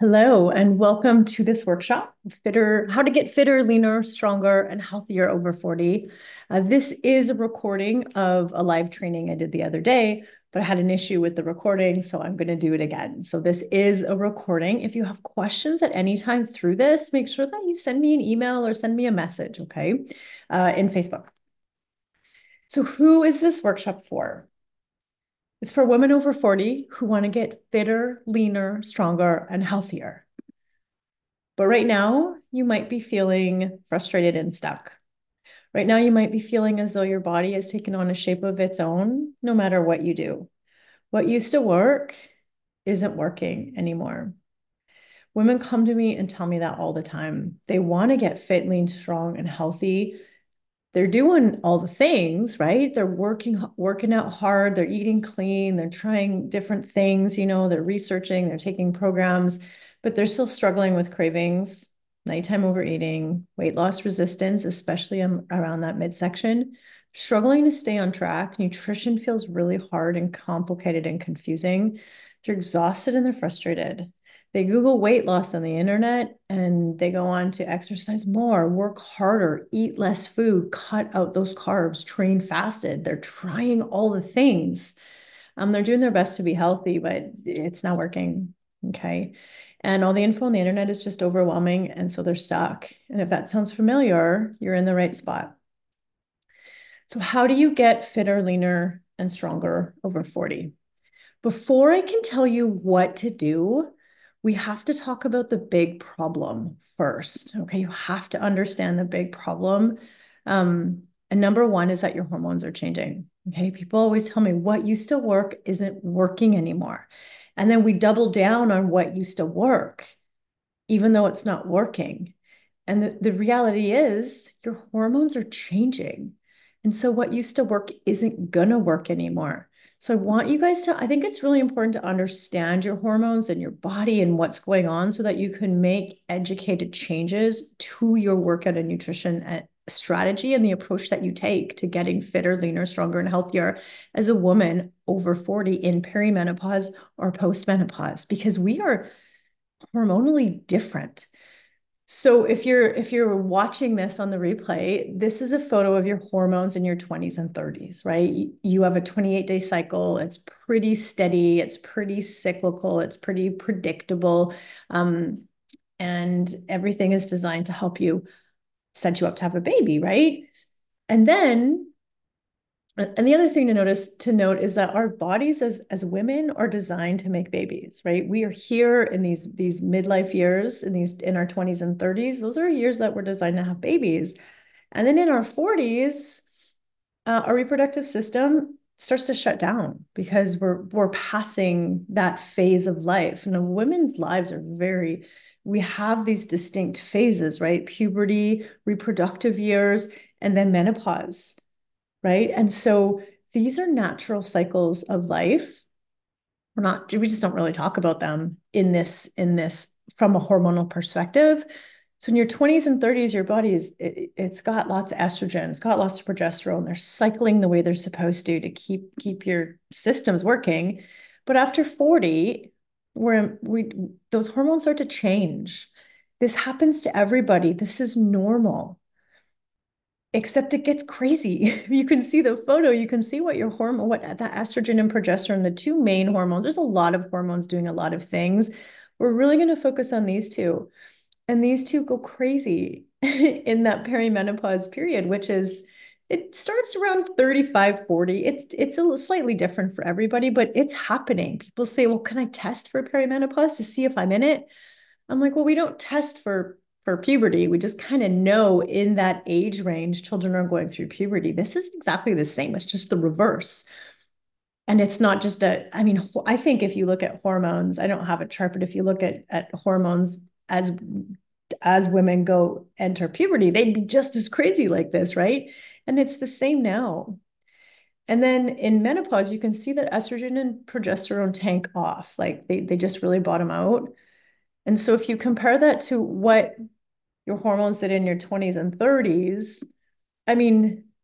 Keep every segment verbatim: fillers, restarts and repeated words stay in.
Hello, and welcome to this workshop, Fitter, How to Get Fitter, Leaner, Stronger, and Healthier Over forty. Uh, this is a recording of a live training I did the other day, but I had an issue with the recording, so I'm going to do it again. So this is a recording. If you have questions at any time through this, make sure that you send me an email or send me a message, okay, uh, in Facebook. So who is this workshop for? It's for women over forty who want to get fitter, leaner, stronger, and healthier. But right now, you might be feeling frustrated and stuck. Right now, you might be feeling as though your body has taken on a shape of its own, no matter what you do. What used to work isn't working anymore. Women come to me and tell me that all the time. They want to get fit, lean, strong, and healthy. They're doing all the things, right? They're working, working out hard, they're eating clean, they're trying different things, you know, they're researching, they're taking programs, but they're still struggling with cravings, nighttime overeating, weight loss resistance, especially around that midsection, struggling to stay on track. Nutrition feels really hard and complicated and confusing. They're exhausted and they're frustrated. They Google weight loss on the internet and they go on to exercise more, work harder, eat less food, cut out those carbs, train fasted. They're trying all the things. Um, they're doing their best to be healthy, but it's not working. Okay. And all the info on the internet is just overwhelming. And so they're stuck. And if that sounds familiar, you're in the right spot. So, how do you get fitter, leaner, and stronger over forty? Before I can tell you what to do, we have to talk about the big problem first. Okay, you have to understand the big problem. Um, and number one is that your hormones are changing. Okay, people always tell me what used to work isn't working anymore. And then we double down on what used to work, even though it's not working. And the, the reality is your hormones are changing. And so what used to work isn't gonna work anymore. So I want you guys to, I think it's really important to understand your hormones and your body and what's going on so that you can make educated changes to your workout and nutrition strategy and the approach that you take to getting fitter, leaner, stronger, and healthier as a woman over forty in perimenopause or postmenopause, because we are hormonally different. So if you're if you're watching this on the replay, this is a photo of your hormones in your twenties and thirties, right? You have a twenty-eight day cycle. It's pretty steady. It's pretty cyclical. It's pretty predictable. Um, and everything is designed to help you set you up to have a baby, right? And then and the other thing to notice to note is that our bodies as as women are designed to make babies, right? We are here in these these midlife years, in these in our twenties and thirties. Those are years that we're designed to have babies. And then in our forties, uh, our reproductive system starts to shut down because we're we're passing that phase of life. And women's lives are very, we have these distinct phases, right? Puberty, reproductive years, and then menopause, right? And so these are natural cycles of life. We're not, we just don't really talk about them in this, in this from a hormonal perspective. So in your twenties and thirties, your body is, it, it's got lots of estrogen, it's got lots of progesterone. They're cycling the way they're supposed to to keep keep your systems working. But after forty, where we those hormones start to change. This happens to everybody. This is normal, except it gets crazy. You can see the photo, you can see what your hormone, what that estrogen and progesterone, the two main hormones, there's a lot of hormones doing a lot of things. We're really going to focus on these two. And these two go crazy in that perimenopause period, which is, it starts around thirty-five, forty. It's it's a slightly different for everybody, but it's happening. People say, well, can I test for perimenopause to see if I'm in it? I'm like, well, we don't test for for puberty. We just kind of know in that age range, children are going through puberty. This is exactly the same. It's just the reverse. And it's not just a, I mean, I think if you look at hormones, I don't have a chart, but if you look at, at hormones as as women go enter puberty, they'd be just as crazy like this, right? And it's the same now. And then in menopause, you can see that estrogen and progesterone tank off. Like they, they just really bottom out. And so if you compare that to what your hormones did in your twenties and thirties, I mean,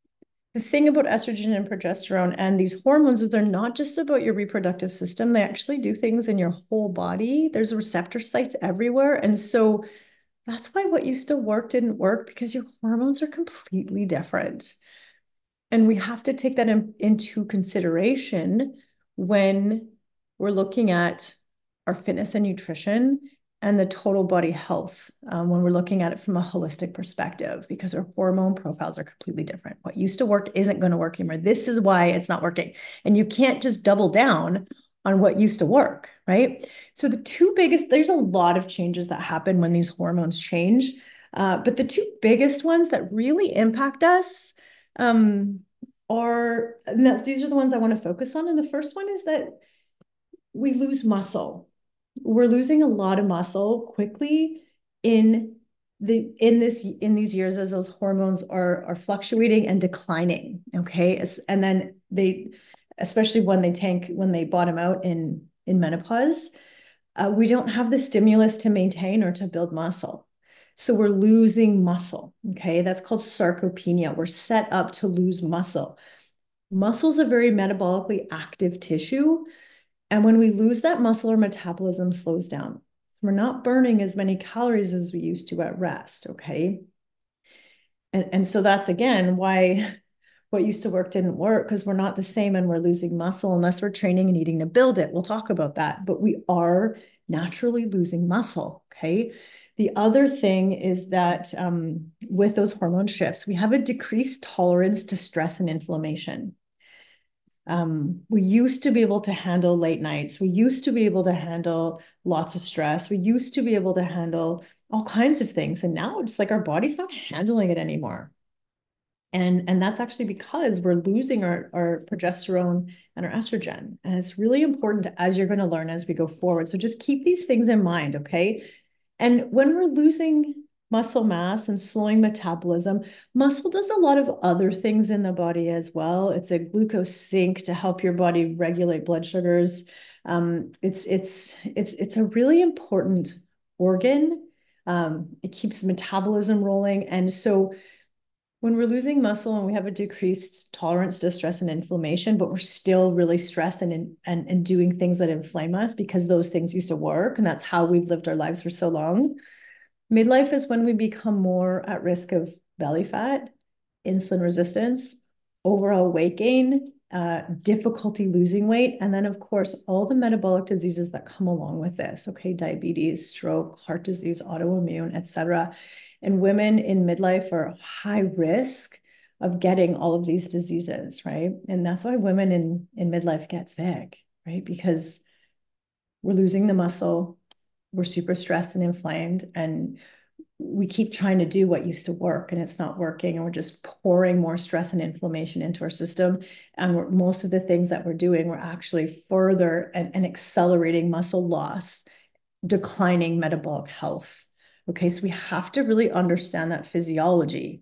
The thing about estrogen and progesterone and these hormones is they're not just about your reproductive system. They actually do things in your whole body. There's receptor sites everywhere. And so that's why what used to work didn't work, because your hormones are completely different. And we have to take that in, into consideration when we're looking at our fitness and nutrition and the total body health, um, when we're looking at it from a holistic perspective, because our hormone profiles are completely different. What used to work isn't going to work anymore. This is why it's not working. And you can't just double down on what used to work, right? So the two biggest, there's a lot of changes that happen when these hormones change. Uh, but the two biggest ones that really impact us um, are, and that's, these are the ones I want to focus on. And the first one is that we lose muscle. We're losing a lot of muscle quickly in the in this in these years as those hormones are are fluctuating and declining. Okay, and then they, especially when they tank, when they bottom out in in menopause, uh, we don't have the stimulus to maintain or to build muscle. So we're losing muscle. Okay, that's called sarcopenia. We're set up to lose muscle. Muscle is a very metabolically active tissue. And when we lose that muscle, our metabolism slows down. We're not burning as many calories as we used to at rest, okay? And, and so that's, again, why what used to work didn't work, because we're not the same and we're losing muscle unless we're training and eating to build it. We'll talk about that, but we are naturally losing muscle, okay? The other thing is that um, with those hormone shifts, we have a decreased tolerance to stress and inflammation. Um, we used to be able to handle late nights. We used to be able to handle lots of stress. We used to be able to handle all kinds of things. And now it's like our body's not handling it anymore. And, and that's actually because we're losing our, our progesterone and our estrogen. And it's really important to, as you're going to learn as we go forward. So just keep these things in mind, okay? And when we're losing muscle mass and slowing metabolism, muscle does a lot of other things in the body as well. It's a glucose sink to help your body regulate blood sugars. Um, it's it's it's it's a really important organ. Um, it keeps metabolism rolling, and so when we're losing muscle and we have a decreased tolerance to stress and inflammation, but we're still really stressed and, and, and doing things that inflame us because those things used to work, and that's how we've lived our lives for so long. Midlife is when we become more at risk of belly fat, insulin resistance, overall weight gain, uh, difficulty losing weight, and then, of course, all the metabolic diseases that come along with this, okay, diabetes, stroke, heart disease, autoimmune, et cetera. And women in midlife are high risk of getting all of these diseases, right? And that's why women in, in midlife get sick, right? Because we're losing the muscle, we're super stressed and inflamed, and we keep trying to do what used to work and it's not working, and we're just pouring more stress and inflammation into our system. And we're, most of the things that we're doing, we're actually further and, and accelerating muscle loss, declining metabolic health. Okay, so we have to really understand that physiology.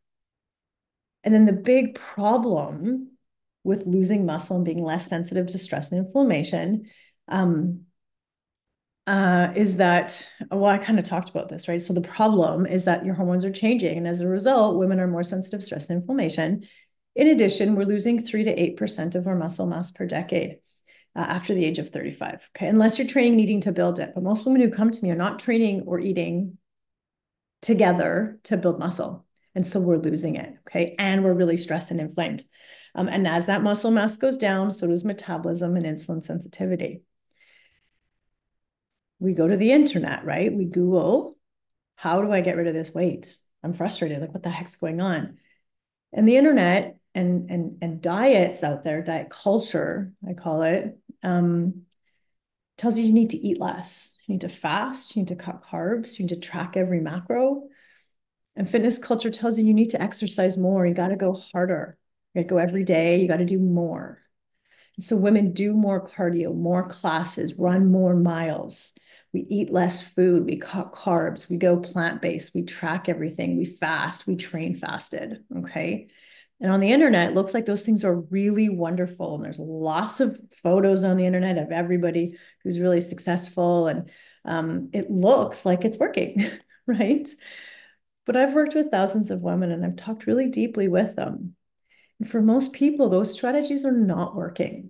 And then the big problem with losing muscle and being less sensitive to stress and inflammation um, uh, is that, well, I kind of talked about this, right? So the problem is that your hormones are changing. And as a result, women are more sensitive to stress and inflammation. In addition, we're losing three to eight percent of our muscle mass per decade uh, after the age of thirty-five, okay? Unless you're training and eating to build it. But most women who come to me are not training or eating together to build muscle. And so we're losing it, okay? And we're really stressed and inflamed. Um, and as that muscle mass goes down, so does metabolism and insulin sensitivity. We go to the internet, right? We Google, how do I get rid of this weight? I'm frustrated. Like, what the heck's going on? And the internet and and and diets out there, diet culture, I call it, um, tells you you need to eat less. You need to fast. You need to cut carbs. You need to track every macro. And fitness culture tells you you need to exercise more. You got to go harder. You got to go every day. You got to do more. So women do more cardio, more classes, run more miles. We eat less food, we cut carbs, we go plant-based, we track everything, we fast, we train fasted, okay? And on the internet, it looks like those things are really wonderful. And there's lots of photos on the internet of everybody who's really successful. And um, it looks like it's working, right? But I've worked with thousands of women and I've talked really deeply with them. And for most people, those strategies are not working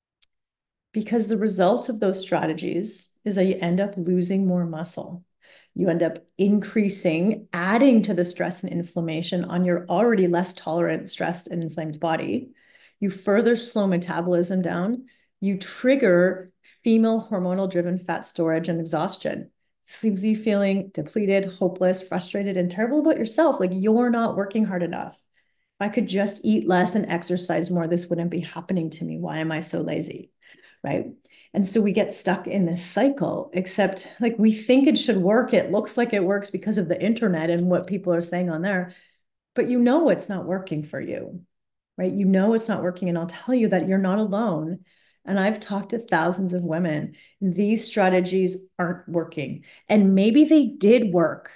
because the result of those strategies is that you end up losing more muscle. You end up increasing, adding to the stress and inflammation on your already less tolerant, stressed, and inflamed body. You further slow metabolism down. You trigger female hormonal driven fat storage and exhaustion. This leaves you feeling depleted, hopeless, frustrated, and terrible about yourself. Like you're not working hard enough. If I could just eat less and exercise more, this wouldn't be happening to me. Why am I so lazy? Right. And so we get stuck in this cycle, except like we think it should work. It looks like it works because of the internet and what people are saying on there, but you know it's not working for you, right? You know it's not working. And I'll tell you that you're not alone. And I've talked to thousands of women. These strategies aren't working. And maybe they did work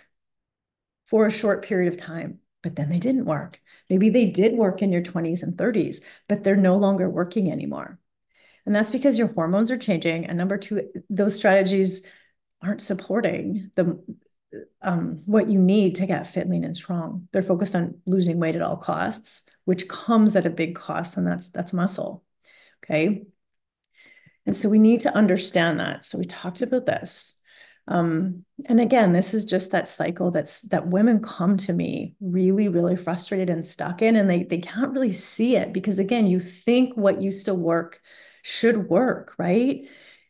for a short period of time, but then they didn't work. Maybe they did work in your twenties and thirties, but they're no longer working anymore. And that's because your hormones are changing. And number two, those strategies aren't supporting the um, what you need to get fit, lean, and strong. They're focused on losing weight at all costs, which comes at a big cost, and that's that's muscle. Okay. And so we need to understand that. So we talked about this. Um, and again, this is just that cycle that's that women come to me really, really frustrated and stuck in, and they they can't really see it because again, you think what used to work should work, right?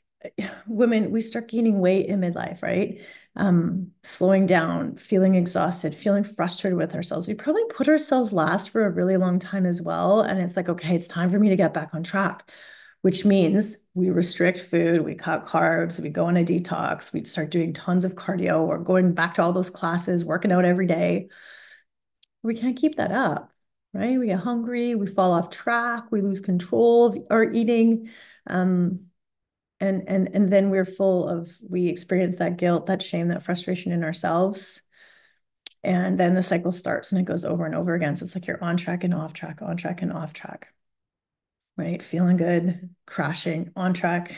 Women, we start gaining weight in midlife, right? Um, slowing down, feeling exhausted, feeling frustrated with ourselves. We probably put ourselves last for a really long time as well. And it's like, okay, it's time for me to get back on track, which means we restrict food, we cut carbs, we go on a detox, we start doing tons of cardio or going back to all those classes, working out every day. We can't keep that up, right? We get hungry, we fall off track, we lose control of our eating. Um, and and and then we're full of we experience that guilt, that shame, that frustration in ourselves, and then the cycle starts and it goes over and over again. So it's like you're on track and off track, on track and off track, right? Feeling good, crashing, on track,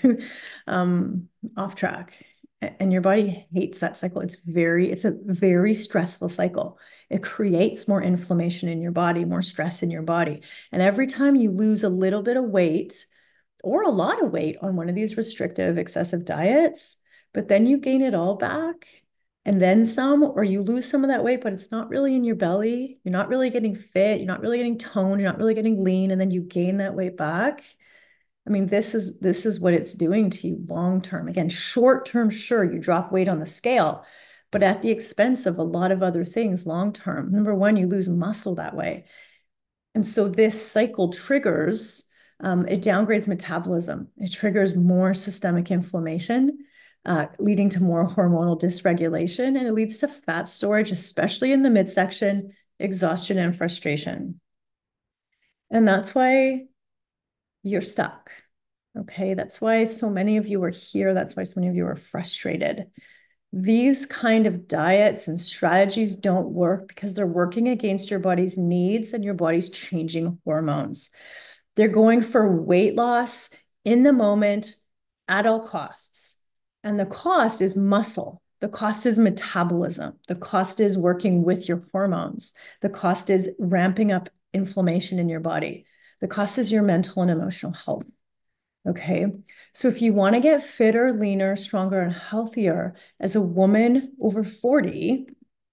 um, off track. And your body hates that cycle. It's very, it's a very stressful cycle. It creates more inflammation in your body, more stress in your body. And every time you lose a little bit of weight, or a lot of weight on one of these restrictive, excessive diets, but then you gain it all back and then some, or you lose some of that weight, but it's not really in your belly. You're not really getting fit. You're not really getting toned. You're not really getting lean. And then you gain that weight back. I mean, this is this is what it's doing to you long term. Again, short term, sure, you drop weight on the scale, but at the expense of a lot of other things long term. Number one, you lose muscle that way. And so this cycle triggers um, it downgrades metabolism. It triggers more systemic inflammation, uh, leading to more hormonal dysregulation, and it leads to fat storage, especially in the midsection, exhaustion, and frustration. And that's why you're stuck. Okay, that's why so many of you are here. That's why so many of you are frustrated. These kind of diets and strategies don't work because they're working against your body's needs and your body's changing hormones. They're going for weight loss in the moment at all costs. And the cost is muscle. The cost is metabolism. The cost is working with your hormones. The cost is ramping up inflammation in your body. The cost is your mental and emotional health. Okay. So if you want to get fitter, leaner, stronger, and healthier as a woman over forty,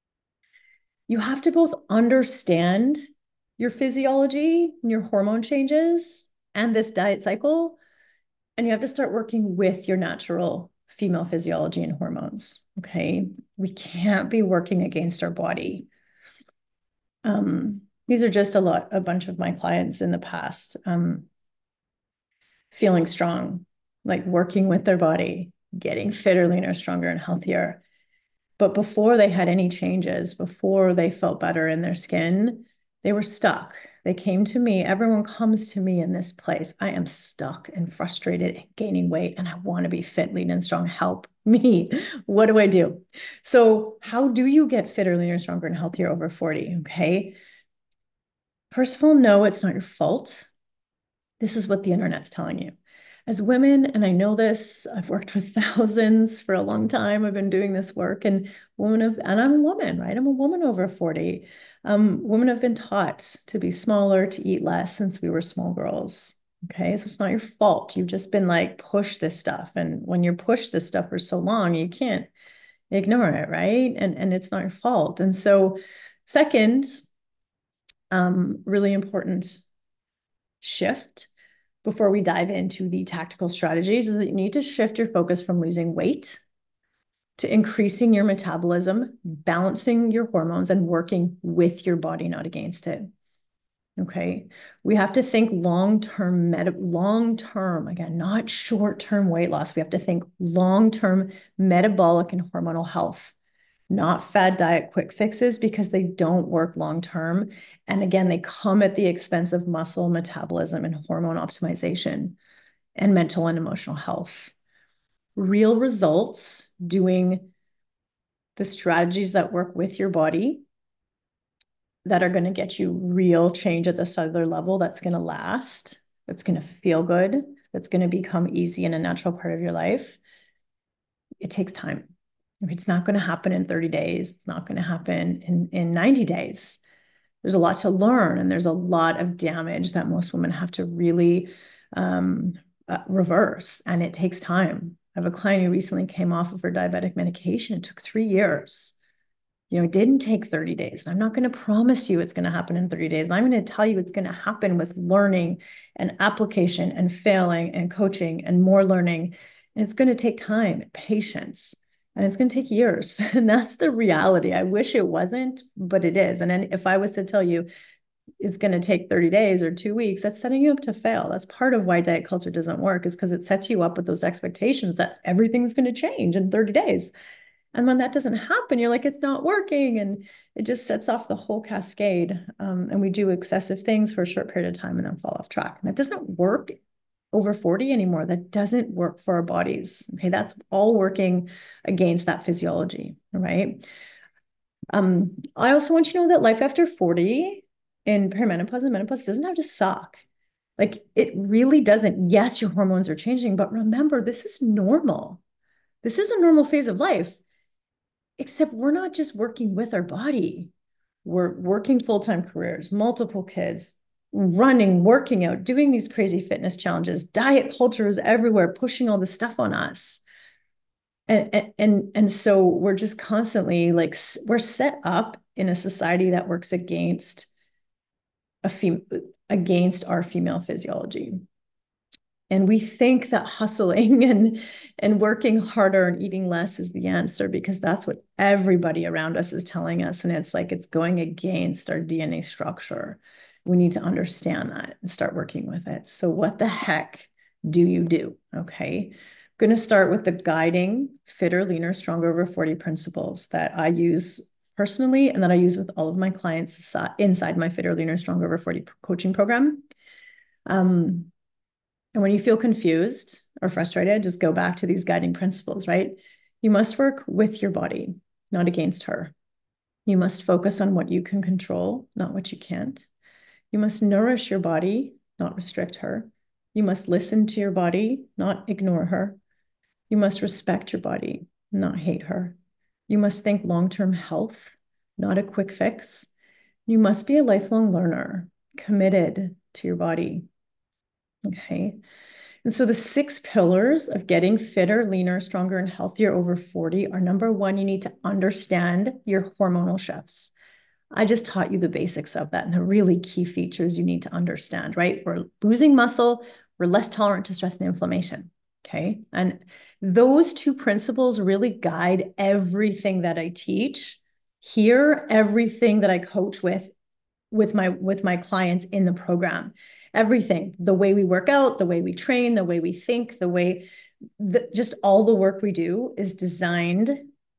you have to both understand your physiology and your hormone changes and this diet cycle. And you have to start working with your natural female physiology and hormones. Okay. We can't be working against our body. Um, these are just a lot, a bunch of my clients in the past, um, feeling strong, like working with their body, getting fitter, leaner, stronger, and healthier. But before they had any changes, before they felt better in their skin, they were stuck. They came to me. Everyone comes to me in this place. I am stuck and frustrated, gaining weight, and I want to be fit, lean, and strong. Help me. What do I do? So, how do you get fitter, leaner, stronger, and healthier over forty? Okay. First of all, no, it's not your fault. This is what the internet's telling you. as women, and I know this, I've worked with thousands for a long time. I've been doing this work, and women of, and I'm a woman, right? I'm a woman over forty. Um, women have been taught to be smaller, to eat less since we were small girls. Okay, so it's not your fault. You've just been like, push this stuff. And when you're pushed this stuff for so long, you can't ignore it, right? And, and it's not your fault. And so, second, um, really important shift before we dive into the tactical strategies is that you need to shift your focus from losing weight to increasing your metabolism, balancing your hormones, and working with your body, not against it. Okay. We have to think long-term, meta- long-term, again, not short-term weight loss. We have to think long-term metabolic and hormonal health, not fad diet quick fixes, because they don't work long-term. And again, they come at the expense of muscle metabolism and hormone optimization and mental and emotional health. Real results doing the strategies that work with your body that are going to get you real change at the cellular level that's going to last, that's going to feel good, that's going to become easy and a natural part of your life. It takes time. It's not going to happen in thirty days. It's not going to happen in, in ninety days. There's a lot to learn, and there's a lot of damage that most women have to really um, uh, reverse, and it takes time. I have a client who recently came off of her diabetic medication. It took three years. You know, it didn't take thirty days. And I'm not going to promise you it's going to happen in thirty days. And I'm going to tell you it's going to happen with learning and application and failing and coaching and more learning. And it's going to take time, patience, and it's going to take years. And that's the reality. I wish it wasn't, but it is. And then if I was to tell you it's going to take thirty days or two weeks, that's setting you up to fail. That's part of why diet culture doesn't work, is because it sets you up with those expectations that everything's going to change in thirty days. And when that doesn't happen, you're like, it's not working. And it just sets off the whole cascade. Um, and we do excessive things for a short period of time and then fall off track. And that doesn't work over forty anymore. That doesn't work for our bodies. Okay. That's all working against that physiology. Right. Um, I also want you to know that life after forty in perimenopause and menopause doesn't have to suck. Like, it really doesn't. Yes, your hormones are changing, but remember, this is normal. This is a normal phase of life. Except we're not just working with our body. We're working full-time careers, multiple kids, running, working out, doing these crazy fitness challenges. Diet culture is everywhere, pushing all this stuff on us. And, and, and so we're just constantly like, we're set up in a society that works against a fem- against our female physiology. And we think that hustling and, and working harder and eating less is the answer, because that's what everybody around us is telling us. And it's like, it's going against our D N A structure. We need to understand that and start working with it. So what the heck do you do? Okay. I'm going to start with the guiding fitter, leaner, stronger over forty principles that I use personally and that I use with all of my clients inside my fitter, leaner, stronger over forty coaching program. Um, And when you feel confused or frustrated, just go back to these guiding principles, right? You must work with your body, not against her. You must focus on what you can control, not what you can't. You must nourish your body, not restrict her. You must listen to your body, not ignore her. You must respect your body, not hate her. You must think long-term health, not a quick fix. You must be a lifelong learner, committed to your body. Okay. And so the six pillars of getting fitter, leaner, stronger, and healthier over forty are: number one, you need to understand your hormonal shifts. I just taught you the basics of that and the really key features you need to understand, right? We're losing muscle, we're less tolerant to stress and inflammation. Okay. And those two principles really guide everything that I teach here, everything that I coach with with my with my clients in the program. Everything, the way we work out, the way we train, the way we think, the way the, just all the work we do is designed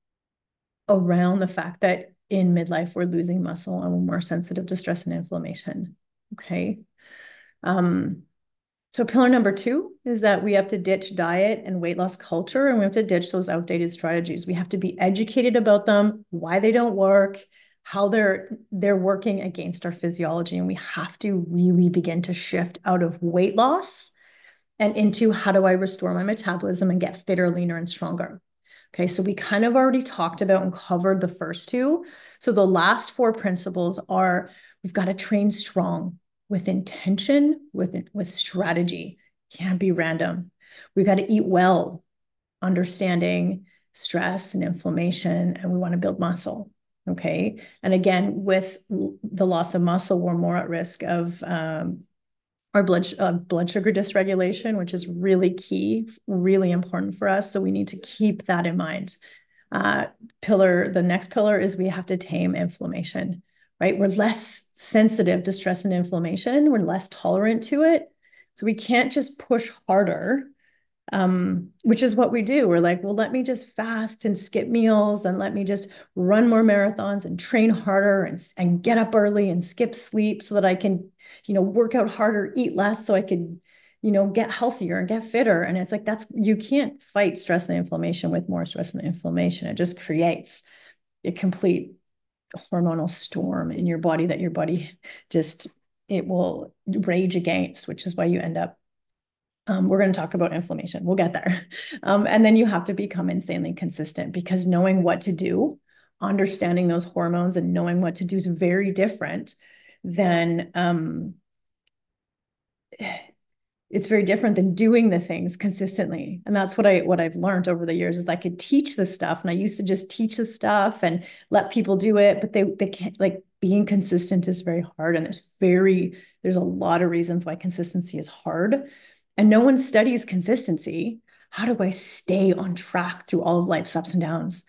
around the fact that in midlife we're losing muscle and we're more sensitive to stress and inflammation. Okay. Um, so pillar number two is that we have to ditch diet and weight loss culture, and we have to ditch those outdated strategies. We have to be educated about them, why they don't work, how they're they're working against our physiology. And we have to really begin to shift out of weight loss and into how do I restore my metabolism and get fitter, leaner, and stronger. Okay, so we kind of already talked about and covered the first two. So the last four principles are we've got to train strong with intention, with, with strategy. Can't be random. We've got to eat well, understanding stress and inflammation, and we want to build muscle. Okay. And again, with the loss of muscle, we're more at risk of um, our blood, uh, blood sugar dysregulation, which is really key, really important for us. So we need to keep that in mind. Uh, pillar, the next pillar is we have to tame inflammation, right? We're less sensitive to stress and inflammation. We're less tolerant to it. So we can't just push harder, um, which is what we do. We're like, well, let me just fast and skip meals and let me just run more marathons and train harder and, and get up early and skip sleep so that I can, you know, work out harder, eat less so I could, you know, get healthier and get fitter. And it's like, that's, you can't fight stress and inflammation with more stress and inflammation. It just creates a complete hormonal storm in your body that your body just, it will rage against, which is why you end up Um, we're going to talk about inflammation. We'll get there. Um, and then you have to become insanely consistent because knowing what to do, understanding those hormones and knowing what to do is very different than um, it's very different than doing the things consistently. And that's what I what I've learned over the years is I could teach the stuff, and I used to just teach the stuff and let people do it, but they they can't, like, being consistent is very hard, and there's very there's a lot of reasons why consistency is hard, and no one studies consistency. How do I stay on track through all of life's ups and downs?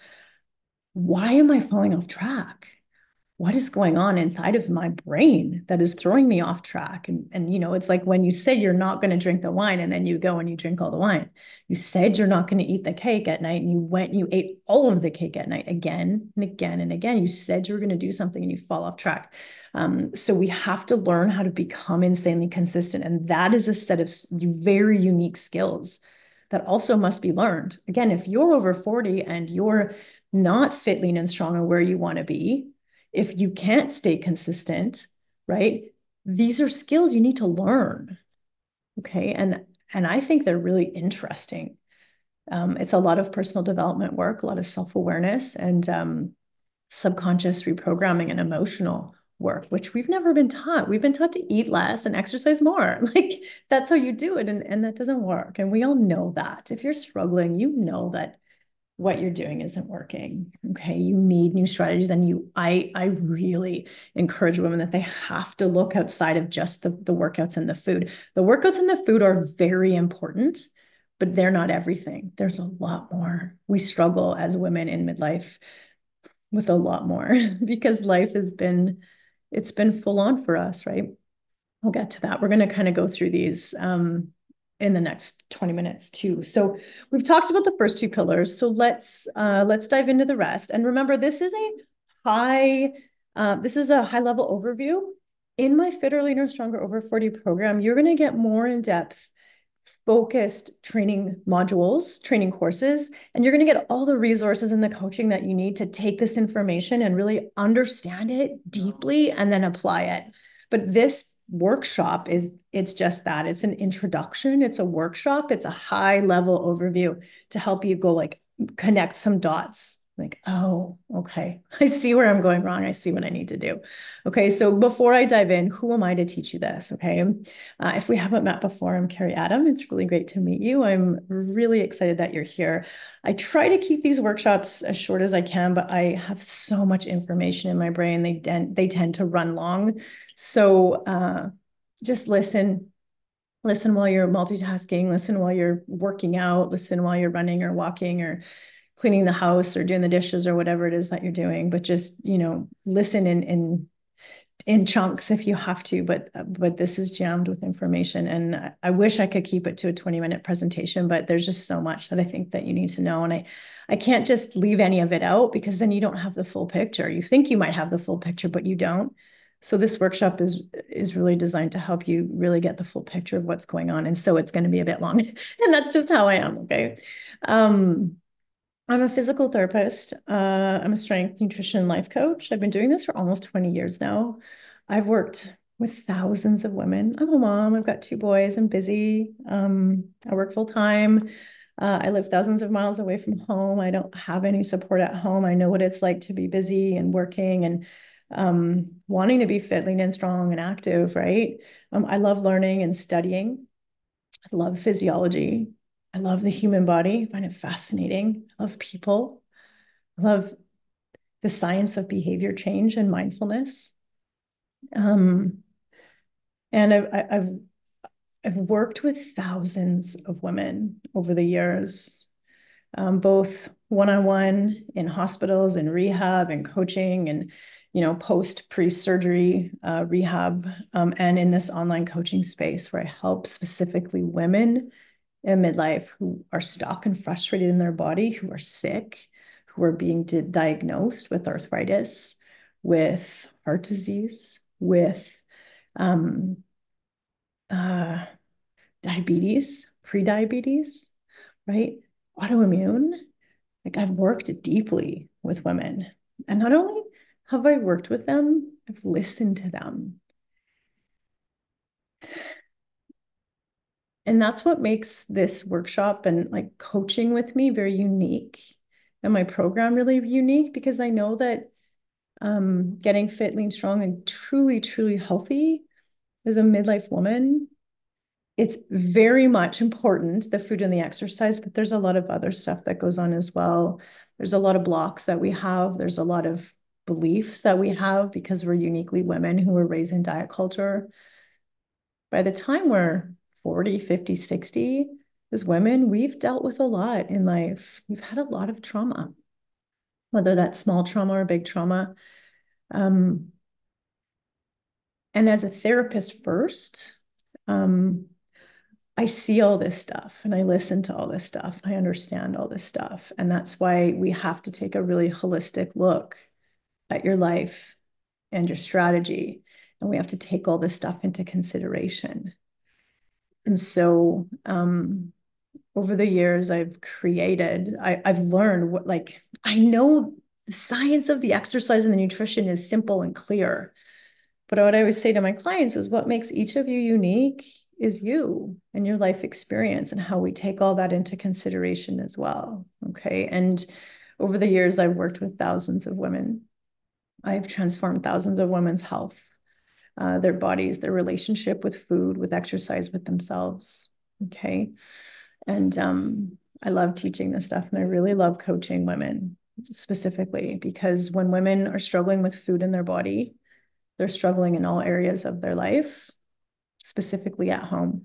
Why am I falling off track? What is going on inside of my brain that is throwing me off track? And, and you know, it's like when you say you're not going to drink the wine and then you go and you drink all the wine. You said you're not going to eat the cake at night and you went and you ate all of the cake at night again and again and again. You said you were going to do something and you fall off track. Um, so we have to learn how to become insanely consistent. And that is a set of very unique skills that also must be learned. Again, if you're over forty and you're not fit, lean, and strong and where you want to be, if you can't stay consistent, right? These are skills you need to learn. Okay. And, and I think they're really interesting. Um, it's a lot of personal development work, a lot of self-awareness and um, subconscious reprogramming and emotional work, which we've never been taught. We've been taught to eat less and exercise more. Like that's how you do it. And, and that doesn't work. And we all know that. If you're struggling, you know that what you're doing isn't working. Okay. You need new strategies. And you, I, I really encourage women that they have to look outside of just the, the workouts and the food. The workouts and the food are very important, but they're not everything. There's a lot more. We struggle as women in midlife with a lot more because life has been, it's been full on for us, right? We'll get to that. We're going to kind of go through these um, in the next twenty minutes too. So we've talked about the first two pillars. So let's uh, let's dive into the rest. And remember, this is a high uh, this is a high level overview. In my Fitter, Leaner, Stronger Over forty program, you're going to get more in depth, focused training modules, training courses, and you're going to get all the resources and the coaching that you need to take this information and really understand it deeply and then apply it. But this workshop is, it's just that. It's an introduction. It's a workshop. It's a high level overview to help you go like connect some dots. Like, oh, okay. I see where I'm going wrong. I see what I need to do. Okay. So before I dive in, who am I to teach you this? Okay. Uh, if we haven't met before, I'm Carrie Adam. It's really great to meet you. I'm really excited that you're here. I try to keep these workshops as short as I can, but I have so much information in my brain. They, they tend to run long. So uh, just listen. Listen while you're multitasking. Listen while you're working out. Listen while you're running or walking or cleaning the house or doing the dishes or whatever it is that you're doing. But just, you know, listen in in in chunks if you have to, but but this is jammed with information. And I wish I could keep it to a twenty minute presentation, but there's just so much that I think that you need to know. And I, I can't just leave any of it out because then you don't have the full picture. You think you might have the full picture, but you don't. So this workshop is is really designed to help you really get the full picture of what's going on. And so it's going to be a bit long. And that's just how I am. Okay. Um, I'm a physical therapist. Uh, I'm a strength, nutrition, life coach. I've been doing this for almost twenty years now. I've worked with thousands of women. I'm a mom. I've got two boys. I'm busy. Um, I work full time. Uh, I live thousands of miles away from home. I don't have any support at home. I know what it's like to be busy and working and um, wanting to be fit, lean, and strong and active, right? Um, I love learning and studying. I love physiology. I love the human body. I find it fascinating. I love people. I love the science of behavior change and mindfulness. Um, and I've, I've I've worked with thousands of women over the years, um, both one-on-one in hospitals and rehab and coaching and, you know, post pre-surgery uh, rehab, um, and in this online coaching space where I help specifically women in midlife who are stuck and frustrated in their body, who are sick, who are being di diagnosed with arthritis, with heart disease, with um, uh, diabetes, pre-diabetes, right? Autoimmune. Like I've worked deeply with women. And not only have I worked with them, I've listened to them. And that's what makes this workshop and like coaching with me very unique and my program really unique because I know that um, getting fit, lean, strong, and truly, truly healthy as a midlife woman, it's very much important, the food and the exercise, but there's a lot of other stuff that goes on as well. There's a lot of blocks that we have. There's a lot of beliefs that we have because we're uniquely women who were raised in diet culture. By the time we're forty, fifty, sixty, as women, we've dealt with a lot in life. We've had a lot of trauma, whether that's small trauma or big trauma. Um, and as a therapist first, um, I see all this stuff and I listen to all this stuff. I understand all this stuff. And that's why we have to take a really holistic look at your life and your strategy. And we have to take all this stuff into consideration. And so um, over the years, I've created, I, I've learned what, like, I know the science of the exercise and the nutrition is simple and clear. But what I always say to my clients is what makes each of you unique is you and your life experience and how we take all that into consideration as well. Okay. And over the years, I've worked with thousands of women. I've transformed thousands of women's health, uh, their bodies, their relationship with food, with exercise, with themselves. Okay. And um, I love teaching this stuff and I really love coaching women specifically because when women are struggling with food in their body, they're struggling in all areas of their life, specifically at home.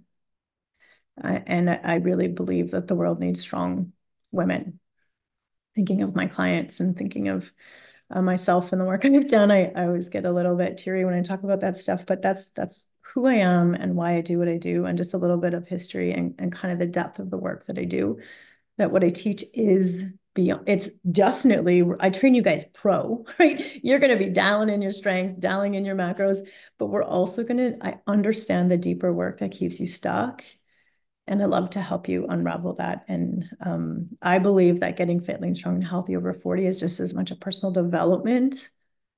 Uh, and I, I really believe that the world needs strong women. Thinking of my clients and thinking of uh, myself and the work I've done, I, I always get a little bit teary when I talk about that stuff, but that's that's who I am and why I do what I do, and just a little bit of history and, and kind of the depth of the work that I do. That what I teach is beyond, it's definitely, I train you guys pro, right? You're going to be dialing in your strength, dialing in your macros, but we're also going to, I understand the deeper work that keeps you stuck. And I love to help you unravel that. And um, I believe that getting fit, lean, strong, and healthy over forty is just as much a personal development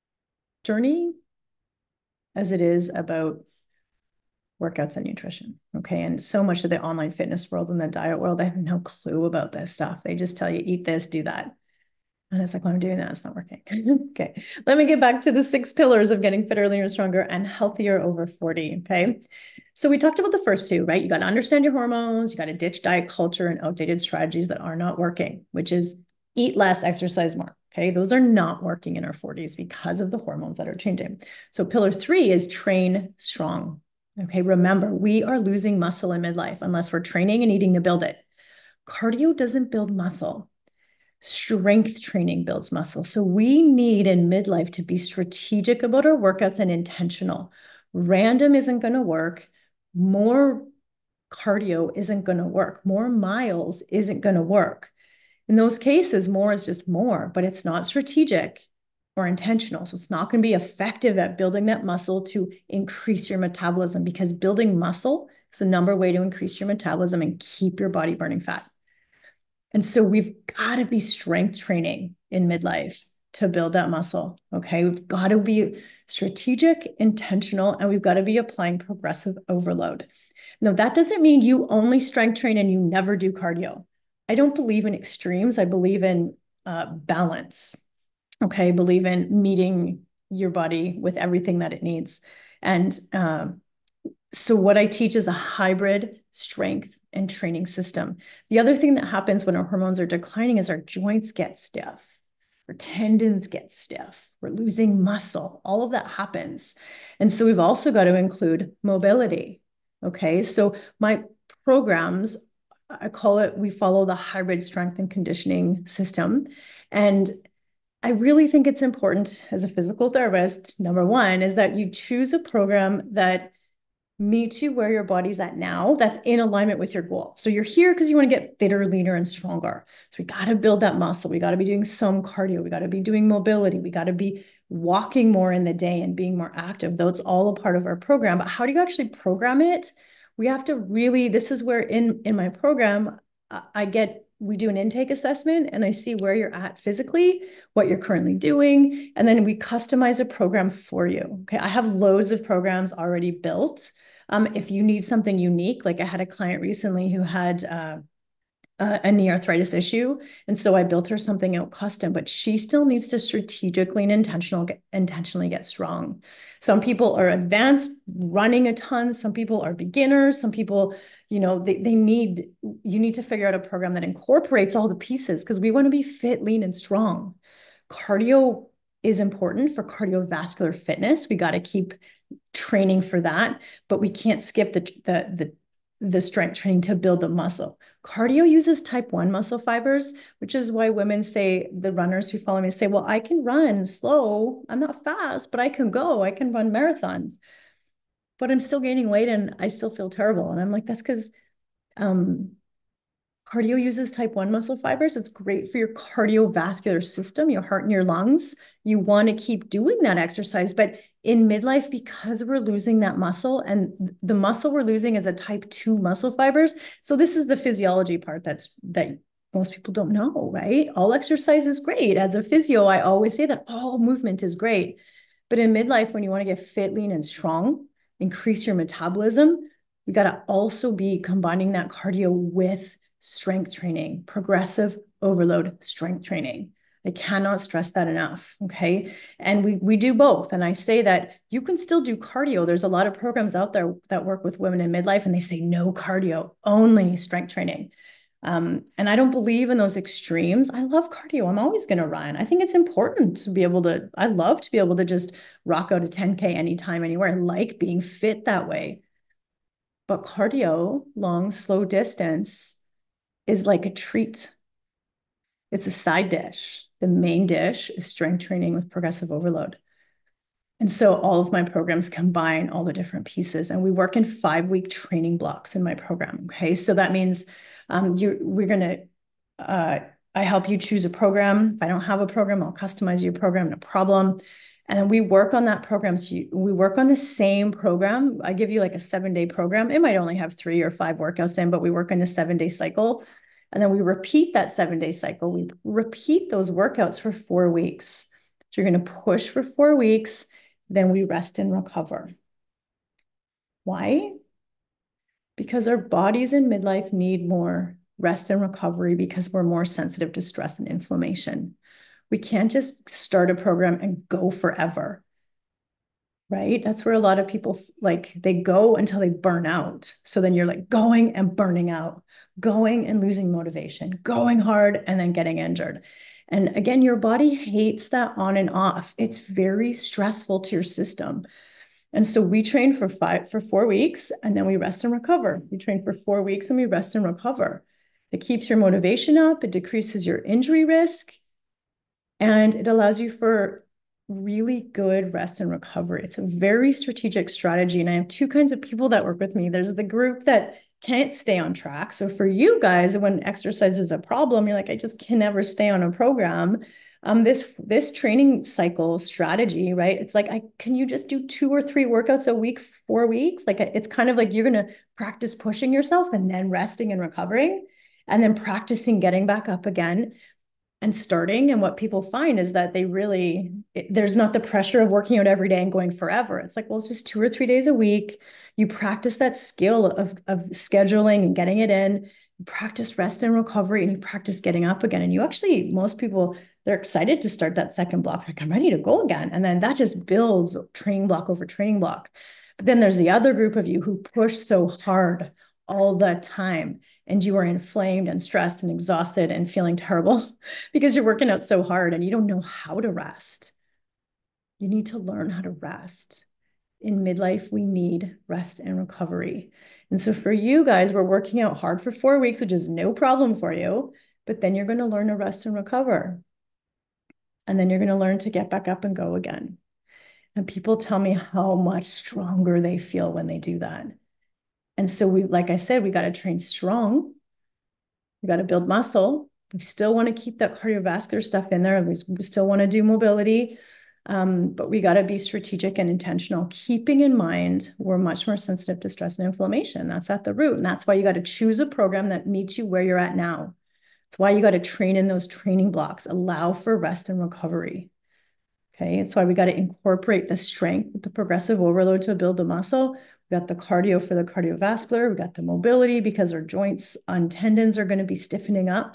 journey as it is about workouts and nutrition. Okay. And so much of the online fitness world and the diet world, I have no clue about this stuff. They just tell you, eat this, do that. And it's like, well, I'm doing that. It's not working. Okay. Let me get back to the six pillars of getting fitter, leaner, stronger, and healthier over forty. Okay. So we talked about the first two, right? You got to understand your hormones. You got to ditch diet culture and outdated strategies that are not working, which is eat less, exercise more. Okay. Those are not working in our forties because of the hormones that are changing. So pillar three is train strong. Okay. Remember, we are losing muscle in midlife unless we're training and eating to build it. Cardio doesn't build muscle. Strength training builds muscle. So we need in midlife to be strategic about our workouts and intentional. Random isn't going to work. More cardio isn't going to work. More miles isn't going to work. In those cases, more is just more, but it's not strategic or intentional. So it's not going to be effective at building that muscle to increase your metabolism, because building muscle is the number way to increase your metabolism and keep your body burning fat. And so we've got to be strength training in midlife to build that muscle. Okay. We've got to be strategic, intentional, and we've got to be applying progressive overload. Now, that doesn't mean you only strength train and you never do cardio. I don't believe in extremes. I believe in uh, balance. Okay. I believe in meeting your body with everything that it needs. And um, so what I teach is a hybrid strength and training system. The other thing that happens when our hormones are declining is our joints get stiff, our tendons get stiff, we're losing muscle, all of that happens. And so we've also got to include mobility. Okay, so my programs, I call it, we follow the hybrid strength and conditioning system. And I really think it's important as a physical therapist, number one, is that you choose a program that meets you where your body's at now, that's in alignment with your goal. So you're here because you want to get fitter, leaner, and stronger. So we got to build that muscle. We got to be doing some cardio. We got to be doing mobility. We got to be walking more in the day and being more active. That's all a part of our program. But how do you actually program it? We have to really, this is where in, in my program, I get, we do an intake assessment and I see where you're at physically, what you're currently doing, and then we customize a program for you. Okay, I have loads of programs already built. Um, if you need something unique, like I had a client recently who had uh, a knee arthritis issue, and so I built her something out custom, but she still needs to strategically and intentional, get, intentionally get strong. Some people are advanced, running a ton. Some people are beginners. Some people, you know, they, they need, you need to figure out a program that incorporates all the pieces because we want to be fit, lean, and strong. Cardio is important for cardiovascular fitness. We got to keep training for that, but we can't skip the, the, the, the strength training to build the muscle. Cardio uses type one muscle fibers, which is why women say, the runners who follow me say, well, I can run slow. I'm not fast, but I can go. I can run marathons, but I'm still gaining weight and I still feel terrible. And I'm like, that's because um, cardio uses type one muscle fibers. It's great for your cardiovascular system, your heart and your lungs. You want to keep doing that exercise, but in midlife, because we're losing that muscle, and the muscle we're losing is a type two muscle fibers. So this is the physiology part that's that most people don't know, right? All exercise is great. As a physio, I always say that all movement is great. But in midlife, when you want to get fit, lean, and strong, increase your metabolism, you got to also be combining that cardio with strength training, progressive overload strength training. I cannot stress that enough. Okay. And we, we do both. And I say that you can still do cardio. There's a lot of programs out there that work with women in midlife and they say no cardio, only strength training. Um, and I don't believe in those extremes. I love cardio. I'm always going to run. I think it's important to be able to, I love to be able to just rock out a ten K anytime, anywhere. I like being fit that way. But cardio, long, slow distance, is like a treat. It's a side dish. The main dish is strength training with progressive overload. And so all of my programs combine all the different pieces, and we work in five week training blocks in my program. Okay. So that means um, you we're going to, uh, I help you choose a program. If I don't have a program, I'll customize your program, no problem. And we work on that program. So you, we work on the same program. I give you like a seven day program. It might only have three or five workouts in, but we work on a seven day cycle. And then we repeat that seven day cycle. We repeat those workouts for four weeks. So you're going to push for four weeks. Then we rest and recover. Why? Because our bodies in midlife need more rest and recovery because we're more sensitive to stress and inflammation. We can't just start a program and go forever, right? That's where a lot of people, like, they go until they burn out. So then you're like going and burning out, going and losing motivation, going hard and then getting injured. And again, your body hates that on and off. It's very stressful to your system. And so we train for five, for four weeks, and then we rest and recover. We train for four weeks and we rest and recover. It keeps your motivation up. It decreases your injury risk. And it allows you for really good rest and recovery. It's a very strategic strategy. And I have two kinds of people that work with me. There's the group that can't stay on track. So for you guys, when exercise is a problem, you're like, I just can never stay on a program. Um, this, this training cycle strategy, right? It's like, I can you just do two or three workouts a week, four weeks? Like, it's kind of like you're going to practice pushing yourself and then resting and recovering, and then practicing getting back up again. and starting. And what people find is that they really, it, there's not the pressure of working out every day and going forever. It's like, well, it's just two or three days a week. You practice that skill of, of scheduling and getting it in. You practice rest and recovery, and you practice getting up again. And you actually, most people, they're excited to start that second block. Like, I'm ready to go again. And then that just builds training block over training block. But then there's the other group of you who push so hard all the time, and you are inflamed and stressed and exhausted and feeling terrible because you're working out so hard and you don't know how to rest. You need to learn how to rest. In midlife, we need rest and recovery. And so for you guys, we're working out hard for four weeks, which is no problem for you, but then you're going to learn to rest and recover. And then you're going to learn to get back up and go again. And people tell me how much stronger they feel when they do that. And so we, like I said, we got to train strong. We got to build muscle. We still want to keep that cardiovascular stuff in there. We still want to do mobility, um, but we got to be strategic and intentional, keeping in mind we're much more sensitive to stress and inflammation. That's at the root. And that's why you got to choose a program that meets you where you're at now. That's why you got to train in those training blocks, allow for rest and recovery. Okay, that's why we got to incorporate the strength with the progressive overload to build the muscle. We got the cardio for the cardiovascular. We got the mobility because our joints and tendons are going to be stiffening up.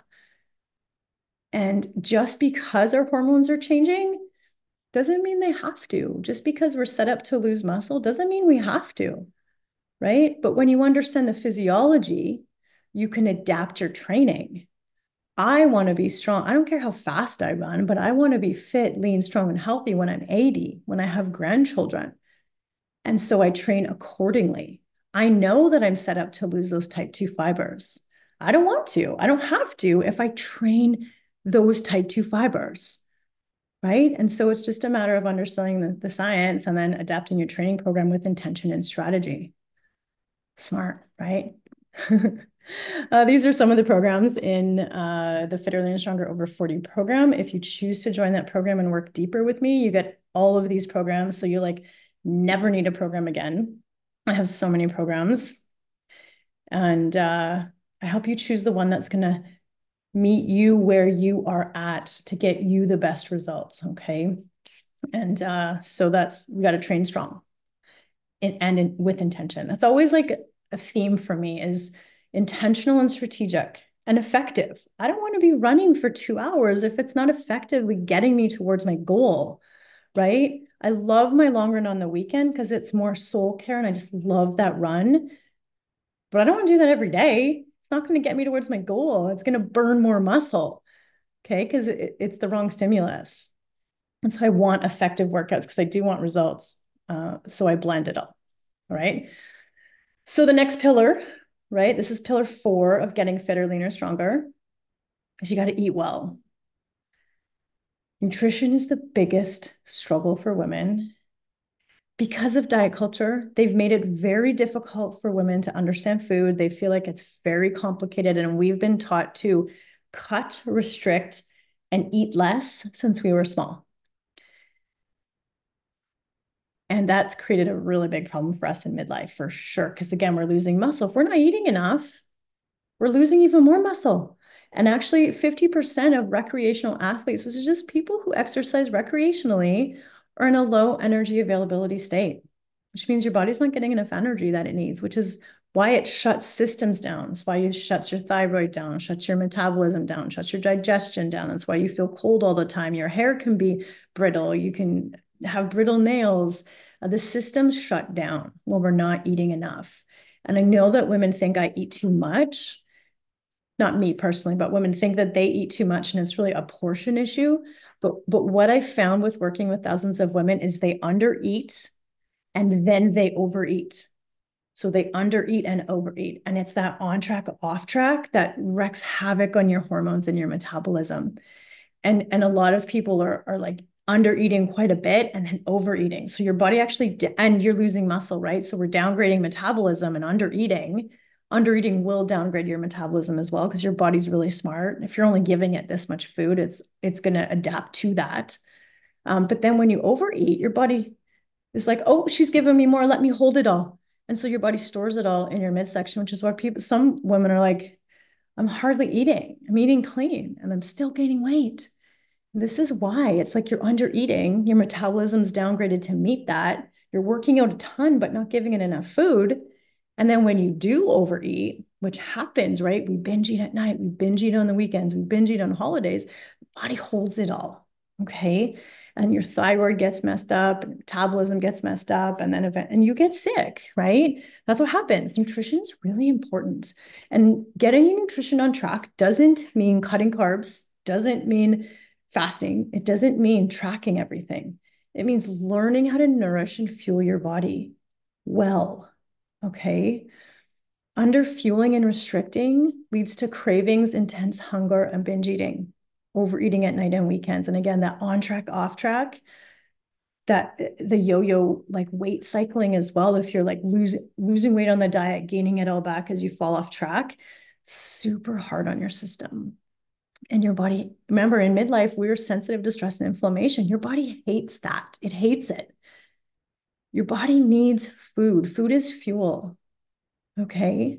And just because our hormones are changing doesn't mean they have to. Just because we're set up to lose muscle doesn't mean we have to, right? But when you understand the physiology, you can adapt your training. I want to be strong. I don't care how fast I run, but I want to be fit, lean, strong, and healthy when I'm eighty, when I have grandchildren. And so I train accordingly. I know that I'm set up to lose those type two fibers. I don't want to. I don't have to if I train those type two fibers, right? And so it's just a matter of understanding the, the science and then adapting your training program with intention and strategy. Smart, right? Uh, these are some of the programs in uh, the Fitter, Leaner, Stronger Over forty program. If you choose to join that program and work deeper with me, you get all of these programs. So you like never need a program again. I have so many programs. And uh, I help you choose the one that's going to meet you where you are at to get you the best results. Okay. And uh, so that's, we got to train strong in, and in, with intention. That's always like a theme for me is intentional and strategic and effective. I don't want to be running for two hours if it's not effectively getting me towards my goal, right? I love my long run on the weekend because it's more soul care and I just love that run. But I don't want to do that every day. It's not going to get me towards my goal. It's going to burn more muscle, okay? Because it, it's the wrong stimulus. And so I want effective workouts because I do want results. Uh, so I blend it all, all right? So the next pillar, right? This is pillar four of getting fitter, leaner, stronger, is you got to eat well. Nutrition is the biggest struggle for women. Because of diet culture, they've made it very difficult for women to understand food. They feel like it's very complicated. And we've been taught to cut, restrict, and eat less since we were small. And that's created a really big problem for us in midlife, for sure. Because again, we're losing muscle. If we're not eating enough, we're losing even more muscle. And actually, fifty percent of recreational athletes, which is just people who exercise recreationally, are in a low energy availability state, which means your body's not getting enough energy that it needs, which is why it shuts systems down. It's why it shuts your thyroid down, shuts your metabolism down, shuts your digestion down. That's why you feel cold all the time. Your hair can be brittle. You can have brittle nails. Uh, the system's shut down when we're not eating enough. And I know that women think I eat too much. Not me personally, but women think that they eat too much and it's really a portion issue. But, but what I found with working with thousands of women is they undereat and then they overeat. So they undereat and overeat. And it's that on track, off track that wreaks havoc on your hormones and your metabolism. And, and a lot of people are, are like under eating quite a bit and then overeating. So your body actually, and you're losing muscle, right? So we're downgrading metabolism and under eating. Under eating will downgrade your metabolism as well because your body's really smart. If you're only giving it this much food, it's it's going to adapt to that. Um, but then when you overeat, your body is like, oh, she's giving me more. Let me hold it all. And so your body stores it all in your midsection, which is why people, some women are like, I'm hardly eating. I'm eating clean and I'm still gaining weight. This is why it's like you're under eating, your metabolism's downgraded to meet that. You're working out a ton, but not giving it enough food. And then when you do overeat, which happens, right? We binge eat at night, we binge eat on the weekends, we binge eat on holidays, the body holds it all. Okay. And your thyroid gets messed up, and metabolism gets messed up, and then event, and you get sick, right? That's what happens. Nutrition is really important. And getting your nutrition on track doesn't mean cutting carbs, doesn't mean fasting. It doesn't mean tracking everything. It means learning how to nourish and fuel your body well. Okay. Under fueling and restricting leads to cravings, intense hunger, and binge eating, overeating at night and weekends. And again, that on track, off track, that the yo-yo like weight cycling as well. If you're like losing losing weight on the diet, gaining it all back as you fall off track, super hard on your system. And your body, remember in midlife, we're sensitive to stress and inflammation. Your body hates that. It hates it. Your body needs food. Food is fuel. Okay.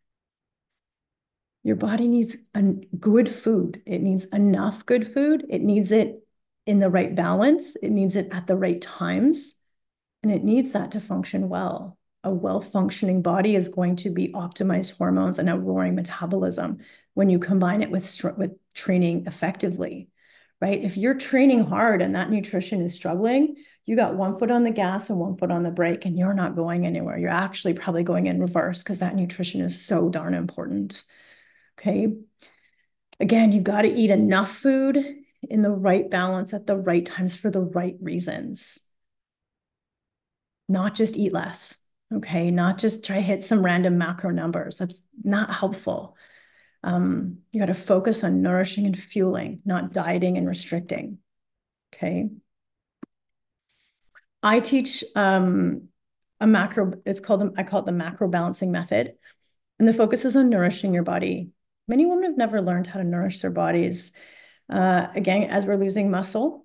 Your body needs a good food. It needs enough good food. It needs it in the right balance. It needs it at the right times. And it needs that to function well. A well-functioning body is going to be optimized hormones and a roaring metabolism when you combine it with, with training effectively, right? If you're training hard and that nutrition is struggling, you got one foot on the gas and one foot on the brake, and you're not going anywhere. You're actually probably going in reverse because that nutrition is so darn important. Okay. Again, you got to eat enough food in the right balance at the right times for the right reasons. Not just eat less. Okay. Not just try hit some random macro numbers. That's not helpful. Um, you got to focus on nourishing and fueling, not dieting and restricting. Okay. I teach um, a macro, it's called, I call it the macro balancing method. And the focus is on nourishing your body. Many women have never learned how to nourish their bodies. Uh, again, as we're losing muscle,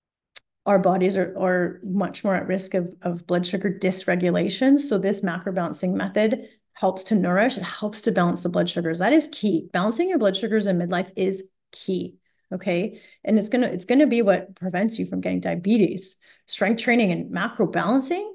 our bodies are, are much more at risk of, of blood sugar dysregulation. So this macro balancing method helps to nourish. It helps to balance the blood sugars. That is key. Balancing your blood sugars in midlife is key. Okay. And it's gonna, it's gonna be what prevents you from getting diabetes. Strength training and macro balancing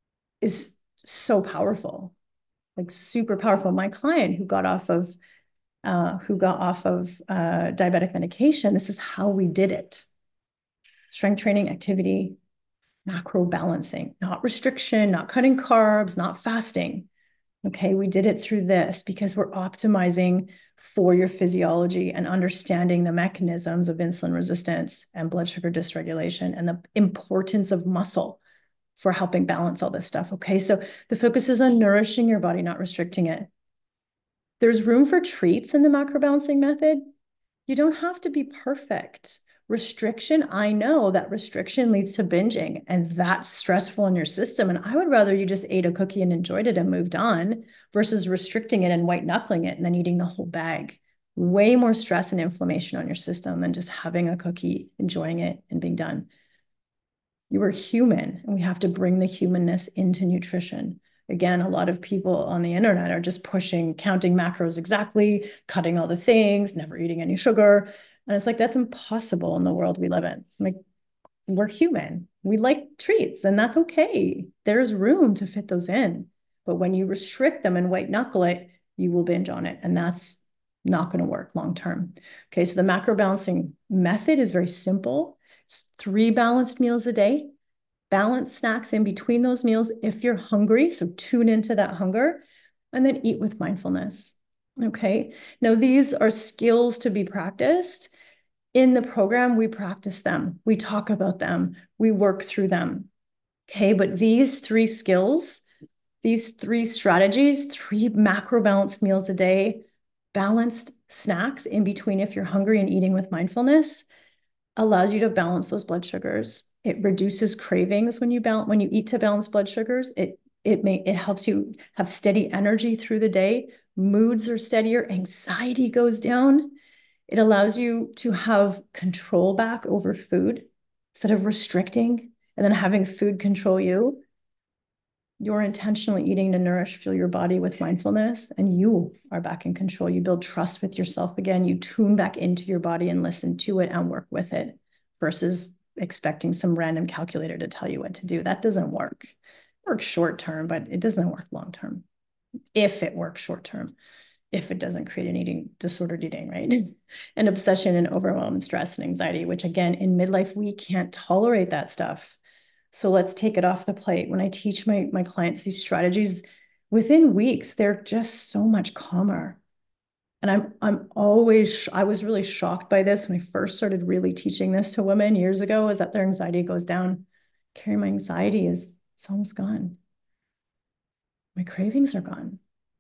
is so powerful, like super powerful. My client who got off of uh, who got off of uh, diabetic medication, this is how we did it. Strength training, activity, macro balancing, not restriction, not cutting carbs, not fasting. Okay, we did it through this because we're optimizing for your physiology and understanding the mechanisms of insulin resistance and blood sugar dysregulation and the importance of muscle for helping balance all this stuff. Okay, so the focus is on nourishing your body, not restricting it. There's room for treats in the macro balancing method. You don't have to be perfect. Restriction, I know that restriction leads to binging, and that's stressful in your system. And I would rather you just ate a cookie and enjoyed it and moved on versus restricting it and white knuckling it and then eating the whole bag. Way more stress and inflammation on your system than just having a cookie, enjoying it, and being done. You are human, and we have to bring the humanness into nutrition. Again, a lot of people on the internet are just pushing, counting macros exactly, cutting all the things, never eating any sugar. And it's like, that's impossible in the world we live in. Like, we're human. We like treats, and that's okay. There's room to fit those in. But when you restrict them and white knuckle it, you will binge on it. And that's not going to work long term. Okay, so the macro balancing method is very simple. It's three balanced meals a day, balanced snacks in between those meals if you're hungry. So tune into that hunger and then eat with mindfulness. Okay. Now, these are skills to be practiced. In the program, we practice them. We talk about them. We work through them. Okay. But these three skills, these three strategies, three macro balanced meals a day, balanced snacks in between if you're hungry and eating with mindfulness, allows you to balance those blood sugars. It reduces cravings when you balance, when you eat to balance blood sugars. It it may it helps you have steady energy through the day. Moods are steadier. Anxiety goes down. It allows you to have control back over food instead of restricting and then having food control you. You're intentionally eating to nourish, fuel your body with mindfulness, and you are back in control. You build trust with yourself again. You tune back into your body and listen to it and work with it versus expecting some random calculator to tell you what to do. That doesn't work. It works short term, but it doesn't work long term. If it works short term, if it doesn't create an eating disordered eating, right? And obsession and overwhelm and stress and anxiety, which again, in midlife, we can't tolerate that stuff. So let's take it off the plate. When I teach my, my clients these strategies, within weeks, they're just so much calmer. And I'm, I'm always, I was really shocked by this when I first started really teaching this to women years ago, is that their anxiety goes down. Carrie, my anxiety is, it's almost gone. My cravings are gone.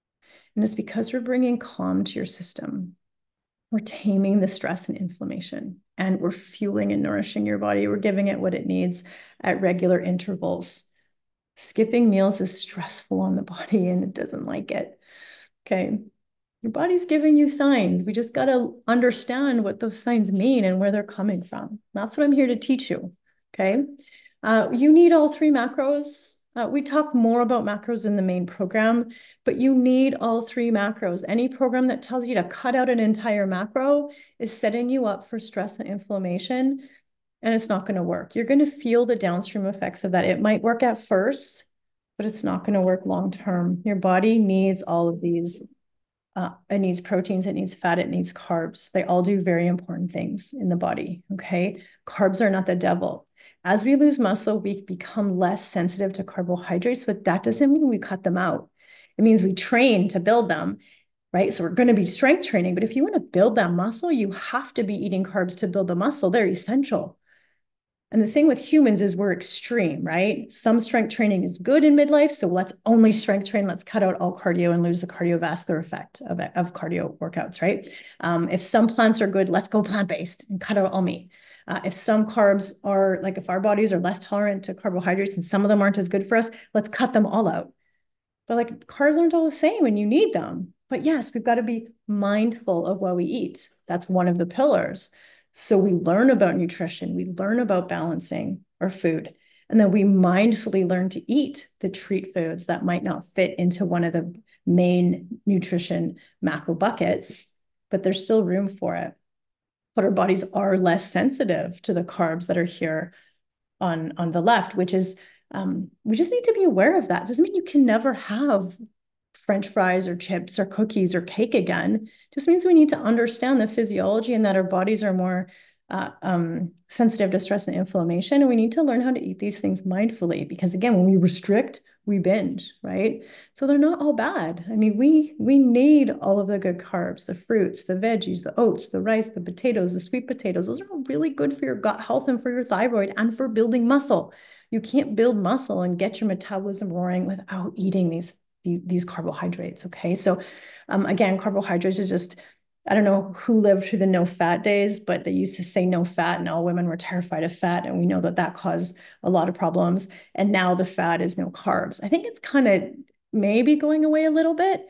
And it's because we're bringing calm to your system. We're taming the stress and inflammation, and we're fueling and nourishing your body. We're giving it what it needs at regular intervals. Skipping meals is stressful on the body and it doesn't like it. Okay. Your body's giving you signs. We just got to understand what those signs mean and where they're coming from. That's what I'm here to teach you. Okay. Uh, you need all three macros. Uh, we talk more about macros in the main program, but you need all three macros. Any program that tells you to cut out an entire macro is setting you up for stress and inflammation, and it's not going to work. You're going to feel the downstream effects of that. It might work at first, but it's not going to work long term. Your body needs all of these. Uh, it needs proteins, it needs fat, it needs carbs. They all do very important things in the body, okay? Carbs are not the devil. As we lose muscle, we become less sensitive to carbohydrates, but that doesn't mean we cut them out. It means we train to build them, right? So we're going to be strength training, but if you want to build that muscle, you have to be eating carbs to build the muscle. They're essential. And the thing with humans is we're extreme, right? Some strength training is good in midlife, so let's only strength train. Let's cut out all cardio and lose the cardiovascular effect of, of cardio workouts, right? Um, if some plants are good, let's go plant-based and cut out all meat. Uh, if some carbs are, like if our bodies are less tolerant to carbohydrates and some of them aren't as good for us, let's cut them all out. But like carbs aren't all the same and you need them. But yes, we've got to be mindful of what we eat. That's one of the pillars. So we learn about nutrition, we learn about balancing our food, and then we mindfully learn to eat the treat foods that might not fit into one of the main nutrition macro buckets, but there's still room for it. But our bodies are less sensitive to the carbs that are here on, on the left, which is, um, we just need to be aware of that. It doesn't mean you can never have French fries or chips or cookies or cake again. It just means we need to understand the physiology and that our bodies are more uh, um, sensitive to stress and inflammation. And we need to learn how to eat these things mindfully, because again, when we restrict, we binge, right? So they're not all bad. I mean, we we need all of the good carbs, the fruits, the veggies, the oats, the rice, the potatoes, the sweet potatoes. Those are all really good for your gut health and for your thyroid and for building muscle. You can't build muscle and get your metabolism roaring without eating these these, these carbohydrates. Okay. So um, again, carbohydrates is just, I don't know who lived through the no fat days, but they used to say no fat and all women were terrified of fat. And we know that that caused a lot of problems. And now the fat is no carbs. I think it's kind of maybe going away a little bit,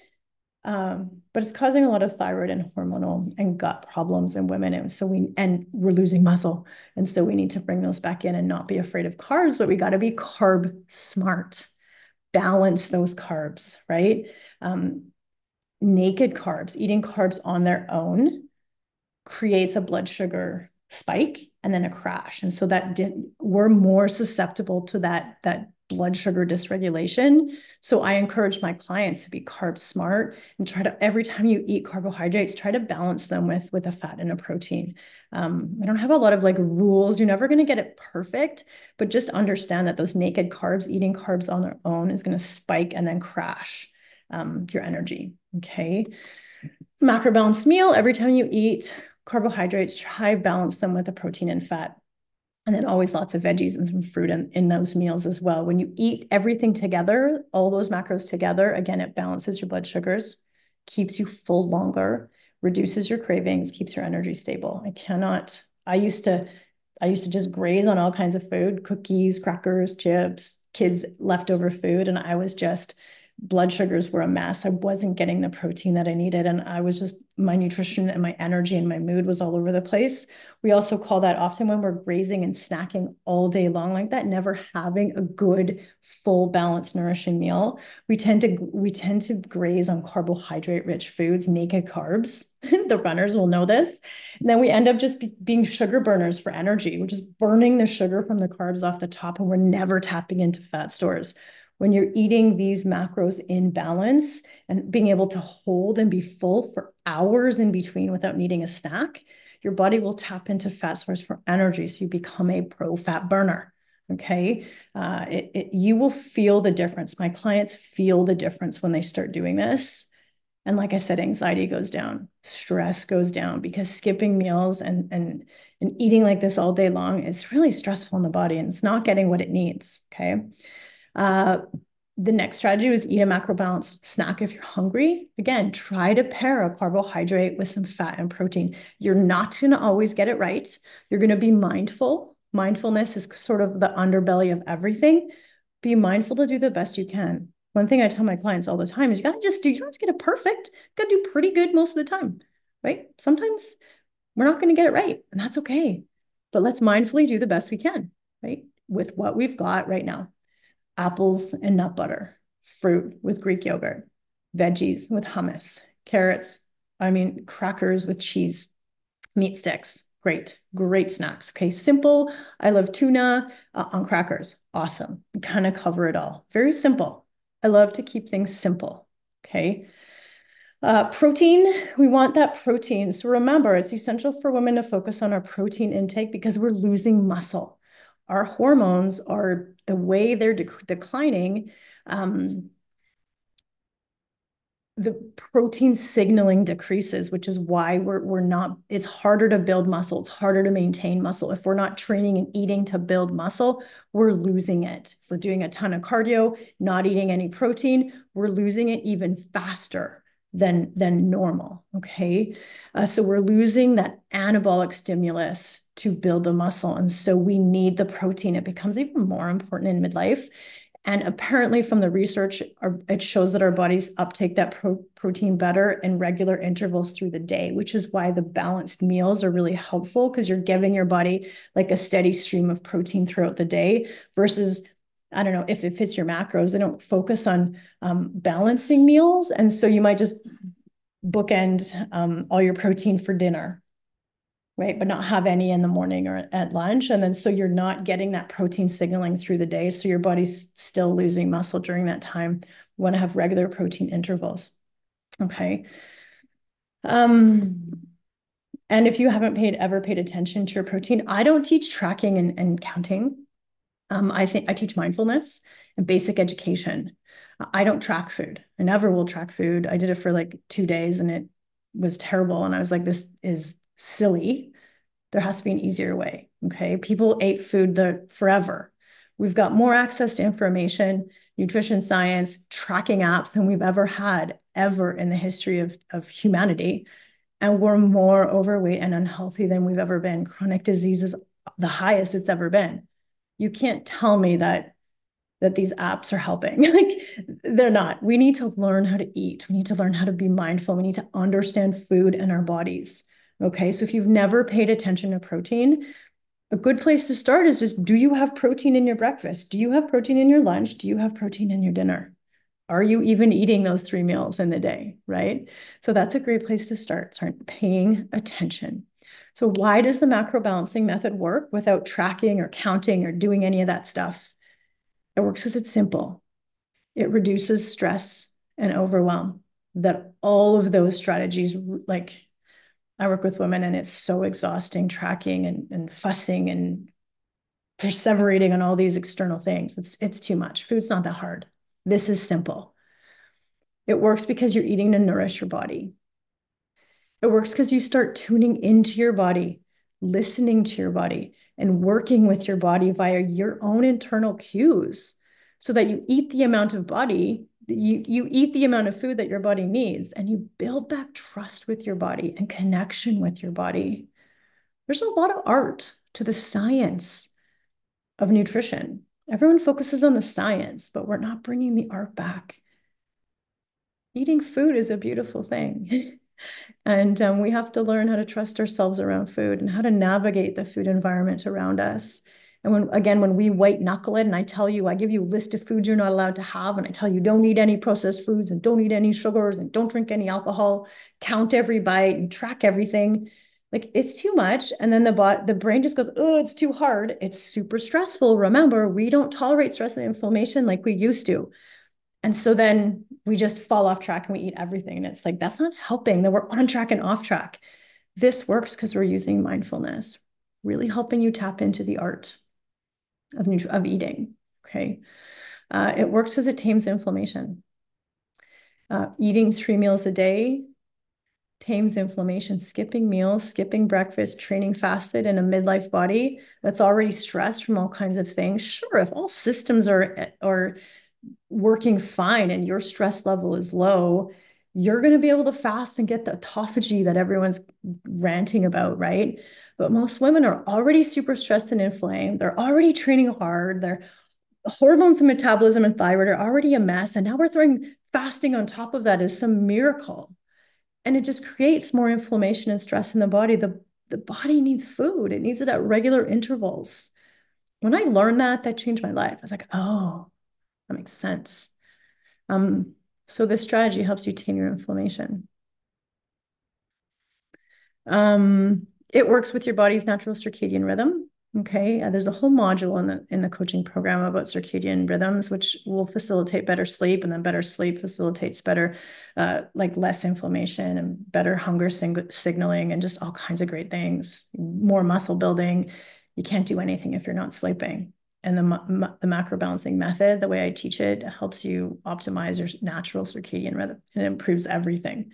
um, but it's causing a lot of thyroid and hormonal and gut problems in women. And so we, and we're losing muscle. And so we need to bring those back in and not be afraid of carbs, but we got to be carb smart. Balance those carbs, right? Um, naked carbs, eating carbs on their own creates a blood sugar spike and then a crash. And so that did, we're more susceptible to that, that blood sugar dysregulation. So I encourage my clients to be carb smart and try to, every time you eat carbohydrates, try to balance them with, with a fat and a protein. Um, I don't have a lot of like rules. You're never going to get it perfect, but just understand that those naked carbs, eating carbs on their own is going to spike and then crash um, your energy. Okay. Macro balanced meal, every time you eat carbohydrates, try balance them with a protein and fat. And then always lots of veggies and some fruit in, in those meals as well. When you eat everything together, all those macros together, again, it balances your blood sugars, keeps you full longer, reduces your cravings, keeps your energy stable. I cannot, I used to, I used to just graze on all kinds of food, cookies, crackers, chips, kids' leftover food. And I was just blood sugars were a mess. I wasn't getting the protein that I needed. And I was just, my nutrition and my energy and my mood was all over the place. We also call that often when we're grazing and snacking all day long like that, never having a good, full, balanced, nourishing meal. We tend to, we tend to graze on carbohydrate rich foods, naked carbs. The runners will know this. And then we end up just be, being sugar burners for energy. We're just burning the sugar from the carbs off the top, and we're never tapping into fat stores. When you're eating these macros in balance and being able to hold and be full for hours in between without needing a snack, your body will tap into fat stores for energy. So you become a pro fat burner. Okay. Uh, it, it, you will feel the difference. My clients feel the difference when they start doing this. And like I said, anxiety goes down, stress goes down, because skipping meals and, and, and eating like this all day long is really stressful in the body, and it's not getting what it needs. Okay. Uh, the next strategy was eat a macro balanced snack if you're hungry. Again, try to pair a carbohydrate with some fat and protein. You're not going to always get it right. You're going to be mindful. Mindfulness is sort of the underbelly of everything. Be mindful to do the best you can. One thing I tell my clients all the time is you got to just do, you don't have to get it perfect. You got to do pretty good most of the time, right? Sometimes we're not going to get it right, and that's okay. But let's mindfully do the best we can, right? With what we've got right now. Apples and nut butter, fruit with Greek yogurt, veggies with hummus, carrots, I mean, crackers with cheese, meat sticks. Great, great snacks. Okay, simple. I love tuna uh, on crackers. Awesome. We kind of cover it all. Very simple. I love to keep things simple. Okay. Uh, protein, we want that protein. So remember, it's essential for women to focus on our protein intake because we're losing muscle. Our hormones are the way they're de declining. Um, the protein signaling decreases, which is why we're, we're not, it's harder to build muscle. It's harder to maintain muscle. If we're not training and eating to build muscle, we're losing it. If we're doing a ton of cardio, not eating any protein, we're losing it even faster than, than normal, okay? Uh, so we're losing that anabolic stimulus to build the muscle. And so we need the protein. It becomes even more important in midlife. And apparently from the research, it shows that our bodies uptake that pro protein better in regular intervals through the day, which is why the balanced meals are really helpful, because you're giving your body like a steady stream of protein throughout the day versus, I don't know, if it fits your macros, they don't focus on um, balancing meals. And so you might just bookend um, all your protein for dinner, right? But not have any in the morning or at lunch. And then so you're not getting that protein signaling through the day. So your body's still losing muscle during that time. You want to have regular protein intervals. Okay. Um, and if you haven't paid ever paid attention to your protein, I don't teach tracking and, and counting. Um, I think I teach mindfulness and basic education. I don't track food. I never will track food. I did it for like two days and it was terrible. And I was like, this is silly. There has to be an easier way. Okay. People ate food the forever. We've got more access to information, nutrition science, tracking apps than we've ever had ever in the history of, of humanity. And we're more overweight and unhealthy than we've ever been. Chronic disease is the highest it's ever been. You can't tell me that that these apps are helping. Like, they're not. We need to learn how to eat. We need to learn how to be mindful. We need to understand food and our bodies. Okay, so if you've never paid attention to protein, a good place to start is just, do you have protein in your breakfast? Do you have protein in your lunch? Do you have protein in your dinner? Are you even eating those three meals in the day, right? So that's a great place to start, start paying attention. So why does the macro balancing method work without tracking or counting or doing any of that stuff? It works because it's simple. It reduces stress and overwhelm. That all of those strategies, like, I work with women and it's so exhausting tracking and, and fussing and perseverating on all these external things. It's, it's too much. Food's not that hard. This is simple. It works because you're eating to nourish your body. It works because you start tuning into your body, listening to your body, and working with your body via your own internal cues so that you eat the amount of body, you, you eat the amount of food that your body needs, and you build back trust with your body and connection with your body. There's a lot of art to the science of nutrition. Everyone focuses on the science, but we're not bringing the art back. Eating food is a beautiful thing. And um, we have to learn how to trust ourselves around food and how to navigate the food environment around us. And when, again, when we white knuckle it and I tell you, I give you a list of foods you're not allowed to have, and I tell you, don't eat any processed foods and don't eat any sugars and don't drink any alcohol, count every bite and track everything. Like it's too much. And then the bot, the brain just goes, oh, it's too hard. It's super stressful. Remember, we don't tolerate stress and inflammation like we used to. And so then we just fall off track and we eat everything. And it's like, that's not helping. Then we're on track and off track. This works because we're using mindfulness, really helping you tap into the art of, of eating. Okay. Uh, it works because it tames inflammation. Uh, eating three meals a day tames inflammation. Skipping meals, skipping breakfast, training fasted in a midlife body that's already stressed from all kinds of things. Sure, if all systems are, are working fine and your stress level is low, you're going to be able to fast and get the autophagy that everyone's ranting about, right? But most women are already super stressed and inflamed. They're already training hard. Their hormones and metabolism and thyroid are already a mess. And now we're throwing fasting on top of that is some miracle. And it just creates more inflammation and stress in the body. The, the body needs food. It needs it at regular intervals. When I learned that, that changed my life. I was like, oh, that makes sense. Um, so this strategy helps you tame your inflammation. Um, it works with your body's natural circadian rhythm. Okay, uh, there's a whole module in the in the coaching program about circadian rhythms, which will facilitate better sleep, and then better sleep facilitates better, uh, like less inflammation and better hunger sing signaling, and just all kinds of great things. More muscle building. You can't do anything if you're not sleeping. And the the macro balancing method, the way I teach it, helps you optimize your natural circadian rhythm, and it improves everything.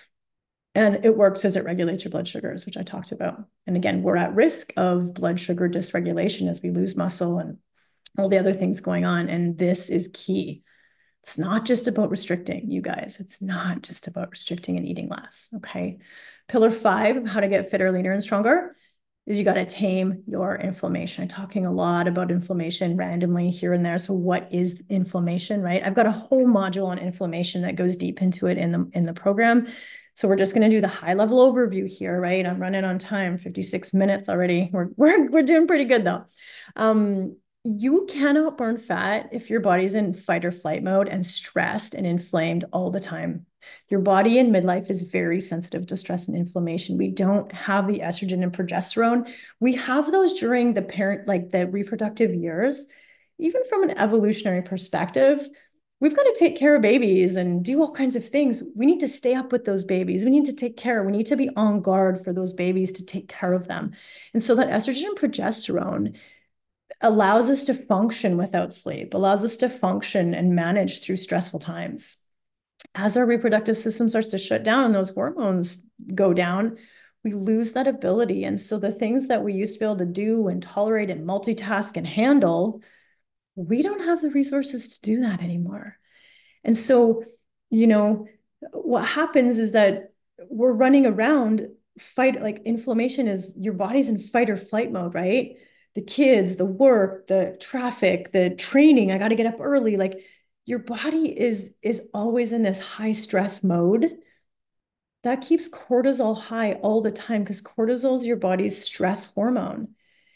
And it works as it regulates your blood sugars, which I talked about. And again, we're at risk of blood sugar dysregulation as we lose muscle and all the other things going on. And this is key. It's not just about restricting, you guys. It's not just about restricting and eating less. Okay. Pillar five of how to get fitter, leaner, and stronger is you got to tame your inflammation. I'm talking a lot about inflammation randomly here and there. So what is inflammation, right? I've got a whole module on inflammation that goes deep into it in the in the program. So we're just going to do the high level overview here, right? I'm running on time, fifty-six minutes already. We're, we're, we're doing pretty good though. Um, you cannot burn fat if your body's in fight or flight mode and stressed and inflamed all the time. Your body in midlife is very sensitive to stress and inflammation. We don't have the estrogen and progesterone. We have those during the parent, like the reproductive years. Even from an evolutionary perspective, we've got to take care of babies and do all kinds of things. We need to stay up with those babies. We need to take care. We need to be on guard for those babies to take care of them. And so that estrogen and progesterone allows us to function without sleep, allows us to function and manage through stressful times. As our reproductive system starts to shut down and those hormones go down, we lose that ability. And so the things that we used to be able to do and tolerate and multitask and handle, we don't have the resources to do that anymore. And so, you know, what happens is that we're running around fight, like inflammation is your body's in fight or flight mode, right? The kids, the work, the traffic, the training, I got to get up early. Like your body is is always in this high stress mode. That keeps cortisol high all the time because cortisol is your body's stress hormone.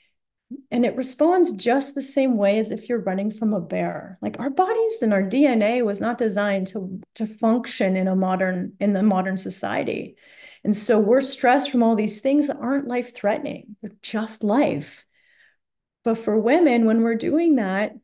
And it responds just the same way as if you're running from a bear. Like our bodies and our D N A was not designed to, to function in a modern, in the modern society. And so we're stressed from all these things that aren't life-threatening. They're just life. But for women, when we're doing that,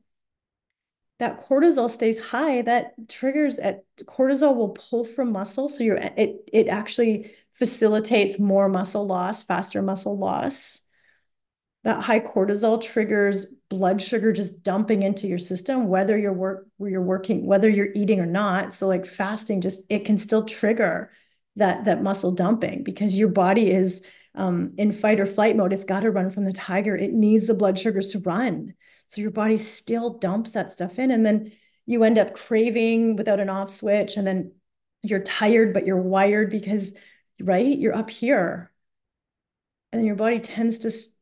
that cortisol stays high, that triggers at cortisol will pull from muscle. So you're it it actually facilitates more muscle loss, faster muscle loss. That high cortisol triggers blood sugar just dumping into your system, whether you're work you're working, whether you're eating or not. So like fasting, just it can still trigger that that muscle dumping because your body is um, in fight or flight mode. It's got to run from the tiger. It needs the blood sugars to run. So your body still dumps that stuff in, and then you end up craving without an off switch, and then you're tired, but you're wired because right, you're up here, and then your body tends to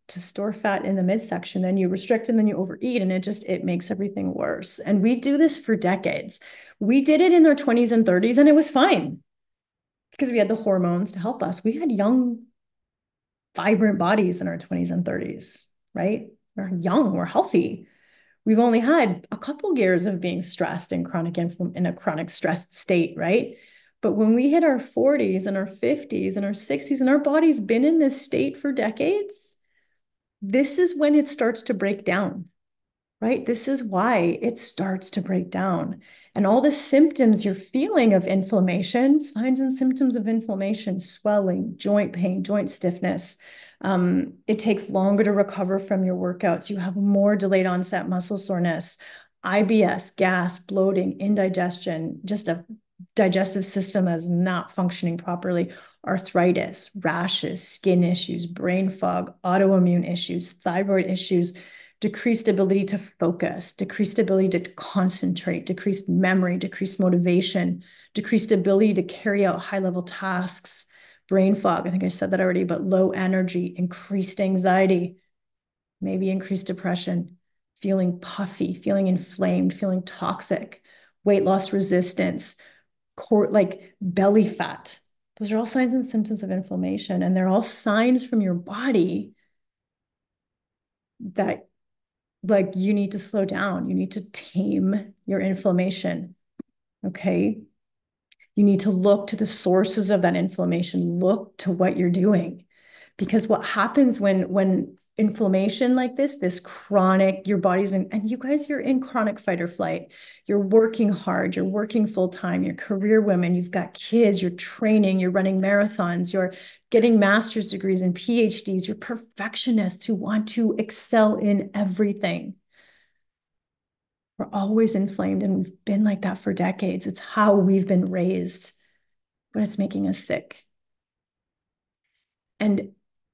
to store fat in the midsection, then you restrict and then you overeat, and it just it makes everything worse. And we do this for decades. We did it in our twenties and thirties, and it was fine because we had the hormones to help us. We had young, vibrant bodies in our twenties and thirties, right? We're young, we're healthy. We've only had a couple years of being stressed and chronic in a chronic stressed state, right? But when we hit our forties and our fifties and our sixties, and our body's been in this state for decades, this is when it starts to break down, right? This is why it starts to break down. And all the symptoms you're feeling of inflammation, signs and symptoms of inflammation, swelling, joint pain, joint stiffness. Um, it takes longer to recover from your workouts. You have more delayed onset muscle soreness, I B S, gas, bloating, indigestion, just a digestive system is not functioning properly, arthritis, rashes, skin issues, brain fog, autoimmune issues, thyroid issues, decreased ability to focus, decreased ability to concentrate, decreased memory, decreased motivation, decreased ability to carry out high-level tasks, brain fog, I think I said that already, but low energy, increased anxiety, maybe increased depression, feeling puffy, feeling inflamed, feeling toxic, weight loss resistance, core, like belly fat. Those are all signs and symptoms of inflammation, and they're all signs from your body that like you need to slow down. You need to tame your inflammation. Okay. You need to look to the sources of that inflammation, look to what you're doing. Because what happens when when inflammation like this, this chronic, your body's in, and you guys, you're in chronic fight or flight. You're working hard, you're working full time, you're career women, you've got kids, you're training, you're running marathons, you're getting master's degrees and P H Ds, you're perfectionists who want to excel in everything. We're always inflamed, and we've been like that for decades. It's how we've been raised, but it's making us sick. And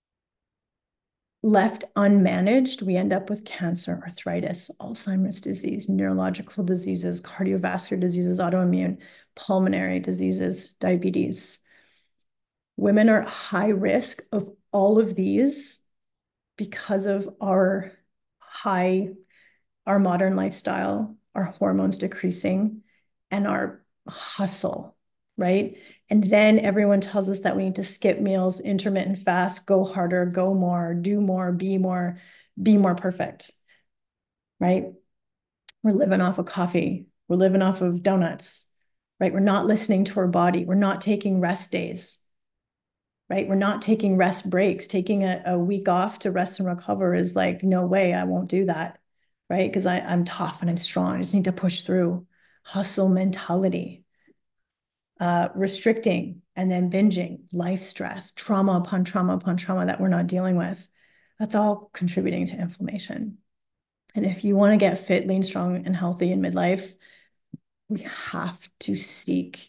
left unmanaged, we end up with cancer, arthritis, Alzheimer's disease, neurological diseases, cardiovascular diseases, autoimmune, pulmonary diseases, diabetes. Women are at high risk of all of these because of our high, our modern lifestyle, our hormones decreasing, and our hustle, right? And then everyone tells us that we need to skip meals, intermittent fast, go harder, go more, do more, be more, be more perfect, right? We're living off of coffee. We're living off of donuts, right? We're not listening to our body. We're not taking rest days, right? We're not taking rest breaks. Taking a, a week off to rest and recover is like, no way, I won't do that, right? Because I'm tough and I'm strong. I just need to push through. Hustle mentality. Uh, restricting and then binging, life stress, trauma upon trauma upon trauma that we're not dealing with. That's all contributing to inflammation. And if you want to get fit, lean, strong, and healthy in midlife, we have to seek,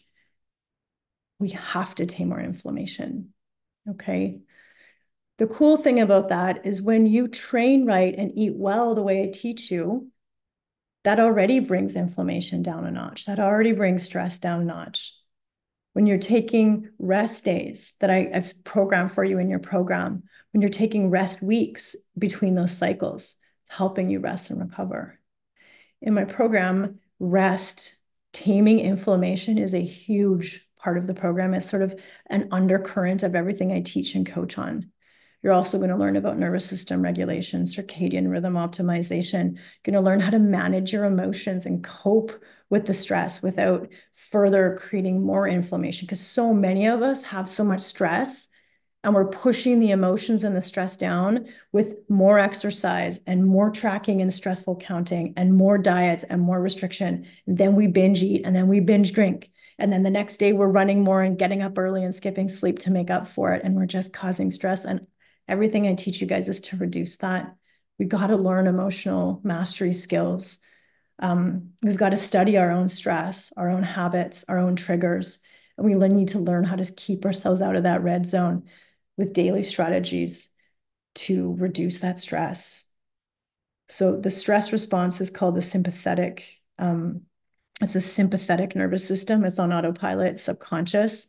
we have to tame our inflammation. Okay. The cool thing about that is when you train right and eat well the way I teach you, that already brings inflammation down a notch. That already brings stress down a notch. When you're taking rest days that I, I've programmed for you in your program, when you're taking rest weeks between those cycles, helping you rest and recover. In my program, rest, taming inflammation is a huge part of the program. It's sort of an undercurrent of everything I teach and coach on. You're also going to learn about nervous system regulation, circadian rhythm optimization. You're going to learn how to manage your emotions and cope with the stress without further creating more inflammation, because so many of us have so much stress and we're pushing the emotions and the stress down with more exercise and more tracking and stressful counting and more diets and more restriction. And then we binge eat and then we binge drink. And then the next day we're running more and getting up early and skipping sleep to make up for it. And we're just causing stress. And everything I teach you guys is to reduce that. We got to learn emotional mastery skills. Um, we've got to study our own stress, our own habits, our own triggers. And we need to learn how to keep ourselves out of that red zone with daily strategies to reduce that stress. So the stress response is called the sympathetic. Um, it's a sympathetic nervous system. It's on autopilot, subconscious.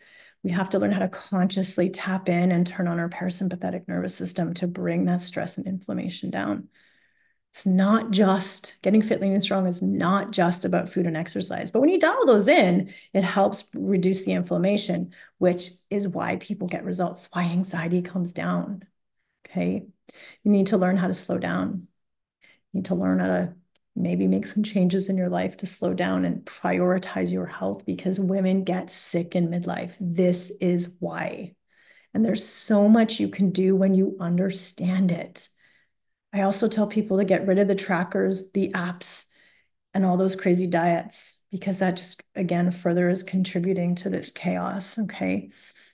We have to learn how to consciously tap in and turn on our parasympathetic nervous system to bring that stress and inflammation down. It's not just getting fit, lean, and strong is not just about food and exercise. But when you dial those in, it helps reduce the inflammation, which is why people get results, why anxiety comes down. Okay. You need to learn how to slow down. You need to learn how to maybe make some changes in your life to slow down and prioritize your health, because women get sick in midlife. This is why. And there's so much you can do when you understand it. I also tell people to get rid of the trackers, the apps, and all those crazy diets, because that just, again, further is contributing to this chaos. Okay.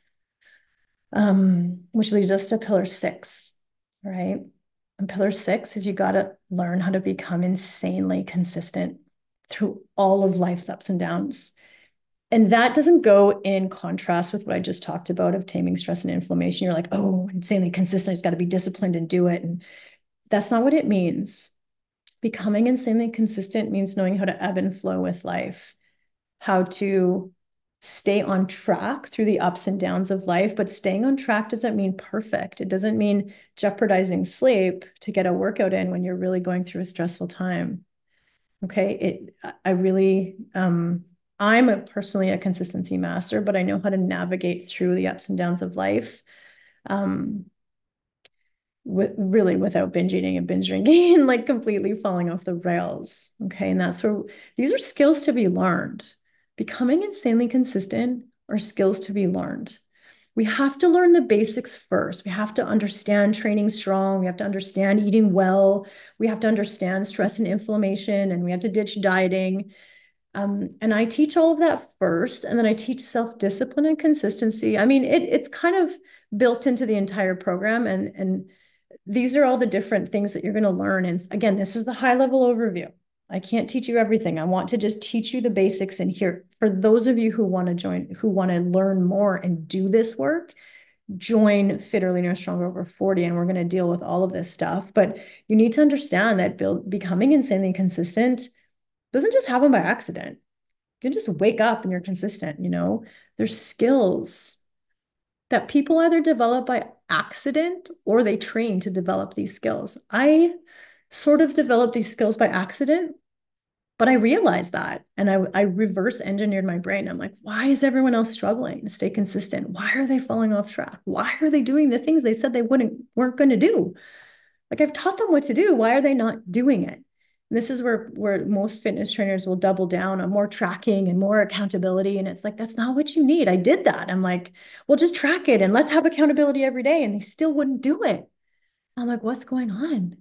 Um, which leads us to pillar six, right? And pillar six is you got to learn how to become insanely consistent through all of life's ups and downs. And that doesn't go in contrast with what I just talked about of taming stress and inflammation. You're like, oh, insanely consistent. It's got to be disciplined and do it. And that's not what it means. Becoming insanely consistent means knowing how to ebb and flow with life, how to stay on track through the ups and downs of life. But staying on track doesn't mean perfect. It doesn't mean jeopardizing sleep to get a workout in when you're really going through a stressful time. Okay. It, I really, um, I'm a, personally a consistency master, but I know how to navigate through the ups and downs of life. Um, with, really without binge eating and binge drinking and like completely falling off the rails. Okay. And that's where these are skills to be learned. Becoming insanely consistent are skills to be learned. We have to learn the basics first. We have to understand training strong. We have to understand eating well. We have to understand stress and inflammation, and we have to ditch dieting. Um, and I teach all of that first, and then I teach self-discipline and consistency. I mean, it, it's kind of built into the entire program, and, and these are all the different things that you're going to learn. And again, this is the high level overview. I can't teach you everything. I want to just teach you the basics. And here, for those of you who want to join, who want to learn more and do this work, join Fitter, Leaner, Stronger Over forty. And we're going to deal with all of this stuff. But you need to understand that build, becoming insanely consistent doesn't just happen by accident. You can just wake up and you're consistent, you know? There's skills that people either develop by accident or they train to develop these skills. I sort of developed these skills by accident, but I realized that, and I, I reverse engineered my brain. I'm like, why is everyone else struggling to stay consistent? Why are they falling off track? Why are they doing the things they said they wouldn't weren't going to do? Like, I've taught them what to do. Why are they not doing it? And this is where, where most fitness trainers will double down on more tracking and more accountability. And it's like, that's not what you need. I did that. I'm like, well, just track it and let's have accountability every day. And they still wouldn't do it. I'm like, what's going on?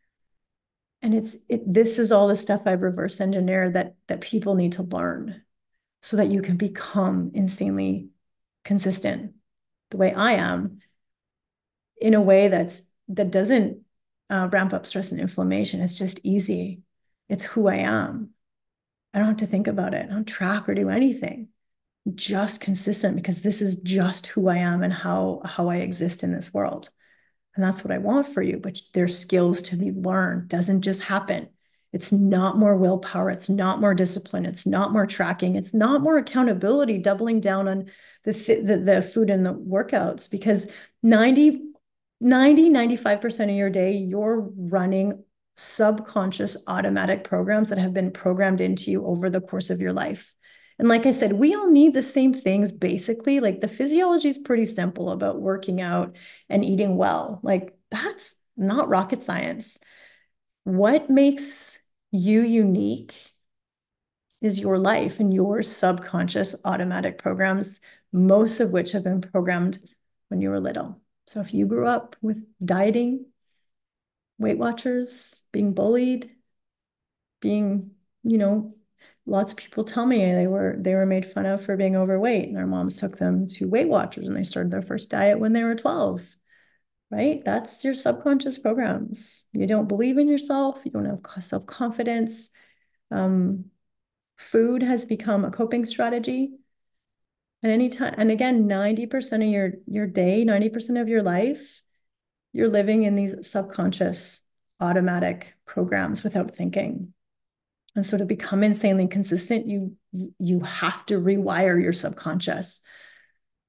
And it's it this is all the stuff I've reverse engineered that that people need to learn so that you can become insanely consistent the way I am, in a way that's that doesn't uh, ramp up stress and inflammation. It's just easy. It's who I am. I don't have to think about it. I don't track or do anything. I'm just consistent because this is just who I am and how how I exist in this world. And that's what I want for you. But there's skills to be learned. Doesn't just happen. It's not more willpower. It's not more discipline. It's not more tracking. It's not more accountability, doubling down on the, the, the food and the workouts, because ninety, ninety, ninety-five percent of your day, you're running subconscious automatic programs that have been programmed into you over the course of your life. And like I said, we all need the same things basically. Like, the physiology is pretty simple about working out and eating well. Like, that's not rocket science. What makes you unique is your life and your subconscious automatic programs, most of which have been programmed when you were little. So if you grew up with dieting, Weight Watchers, being bullied, being, you know, lots of people tell me they were they were made fun of for being overweight, and their moms took them to Weight Watchers and they started their first diet when they were twelve, right? That's your subconscious programs. You don't believe in yourself. You don't have self-confidence. Um, food has become a coping strategy. And anytime, and again, ninety percent of your, your day, ninety percent of your life, you're living in these subconscious automatic programs without thinking. And so to become insanely consistent, you you have to rewire your subconscious.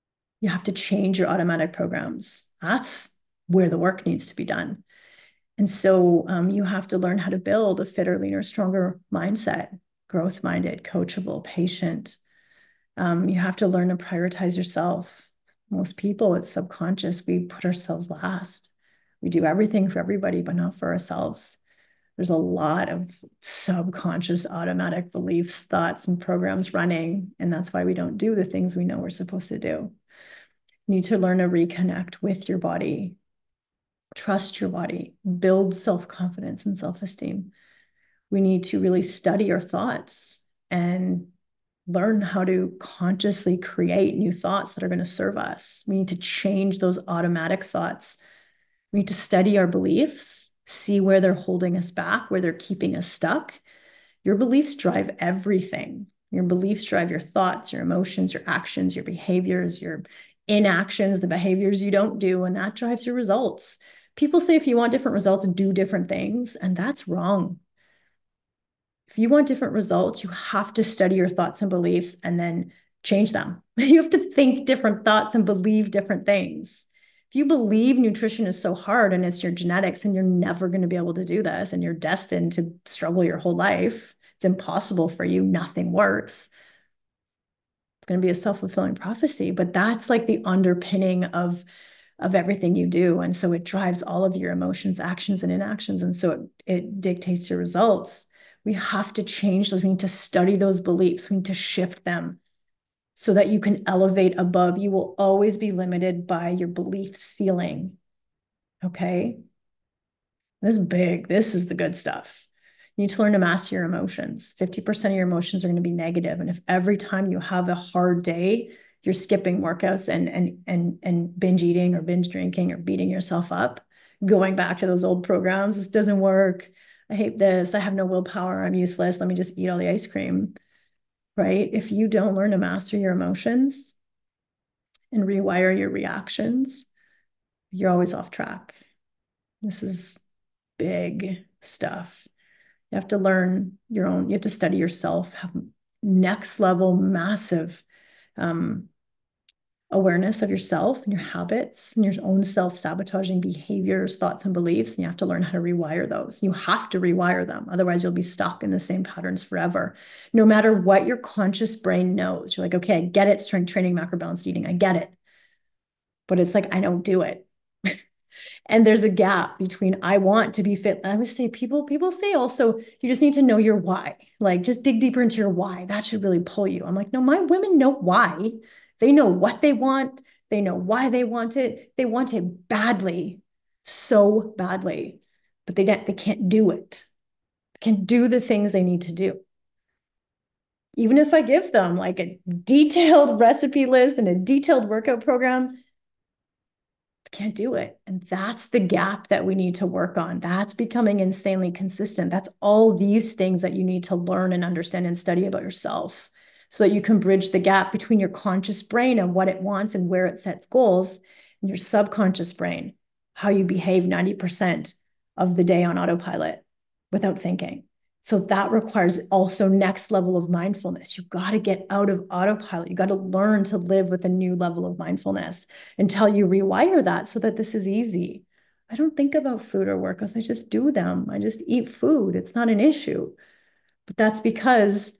You have to change your automatic programs. That's where the work needs to be done. And so um, you have to learn how to build a fitter, leaner, stronger mindset, growth minded, coachable, patient. Um, you have to learn to prioritize yourself. Most people, it's subconscious. We put ourselves last. We do everything for everybody, but not for ourselves. There's a lot of subconscious automatic beliefs, thoughts, and programs running. And that's why we don't do the things we know we're supposed to do. You need to learn to reconnect with your body, trust your body, build self-confidence and self-esteem. We need to really study our thoughts and learn how to consciously create new thoughts that are going to serve us. We need to change those automatic thoughts. We need to study our beliefs, see where they're holding us back, where they're keeping us stuck. Your beliefs drive everything. Your beliefs drive your thoughts, your emotions, your actions, your behaviors, your inactions, the behaviors you don't do, and that drives your results. People say if you want different results, do different things, and that's wrong. If you want different results, you have to study your thoughts and beliefs and then change them. You have to think different thoughts and believe different things. If you believe nutrition is so hard and it's your genetics and you're never going to be able to do this and you're destined to struggle your whole life, it's impossible for you, nothing works. It's going to be a self-fulfilling prophecy, but that's like the underpinning of of everything you do. And so it drives all of your emotions, actions, and inactions. And so it, it dictates your results. We have to change those. We need to study those beliefs. We need to shift them so that you can elevate above. You will always be limited by your belief ceiling. Okay? This is big. This is the good stuff. You need to learn to master your emotions. fifty percent of your emotions are going to be negative. And if every time you have a hard day, you're skipping workouts and and and and binge eating or binge drinking or beating yourself up, going back to those old programs, this doesn't work. I hate this. I have no willpower. I'm useless. Let me just eat all the ice cream. Right? If you don't learn to master your emotions and rewire your reactions, you're always off track. This is big stuff. You have to learn your own, you have to study yourself, have next level, massive um, awareness of yourself and your habits and your own self-sabotaging behaviors, thoughts, and beliefs. And you have to learn how to rewire those. You have to rewire them. Otherwise, you'll be stuck in the same patterns forever. No matter what your conscious brain knows, you're like, okay, I get it, strength training, macro-balanced eating. I get it. But it's like, I don't do it. And there's a gap between I want to be fit. I would say people, people say also, you just need to know your why. Like just dig deeper into your why. That should really pull you. I'm like, no, my women know why. They know what they want. They know why they want it. They want it badly, so badly, but they don't, they can't do it. They can't do the things they need to do. Even if I give them like a detailed recipe list and a detailed workout program, can't do it. And that's the gap that we need to work on. That's becoming insanely consistent. That's all these things that you need to learn and understand and study about yourself so that you can bridge the gap between your conscious brain and what it wants and where it sets goals and your subconscious brain, how you behave ninety percent of the day on autopilot without thinking. So that requires also next level of mindfulness. You've got to get out of autopilot. You got to learn to live with a new level of mindfulness until you rewire that so that this is easy. I don't think about food or workouts. I just do them. I just eat food. It's not an issue. But that's because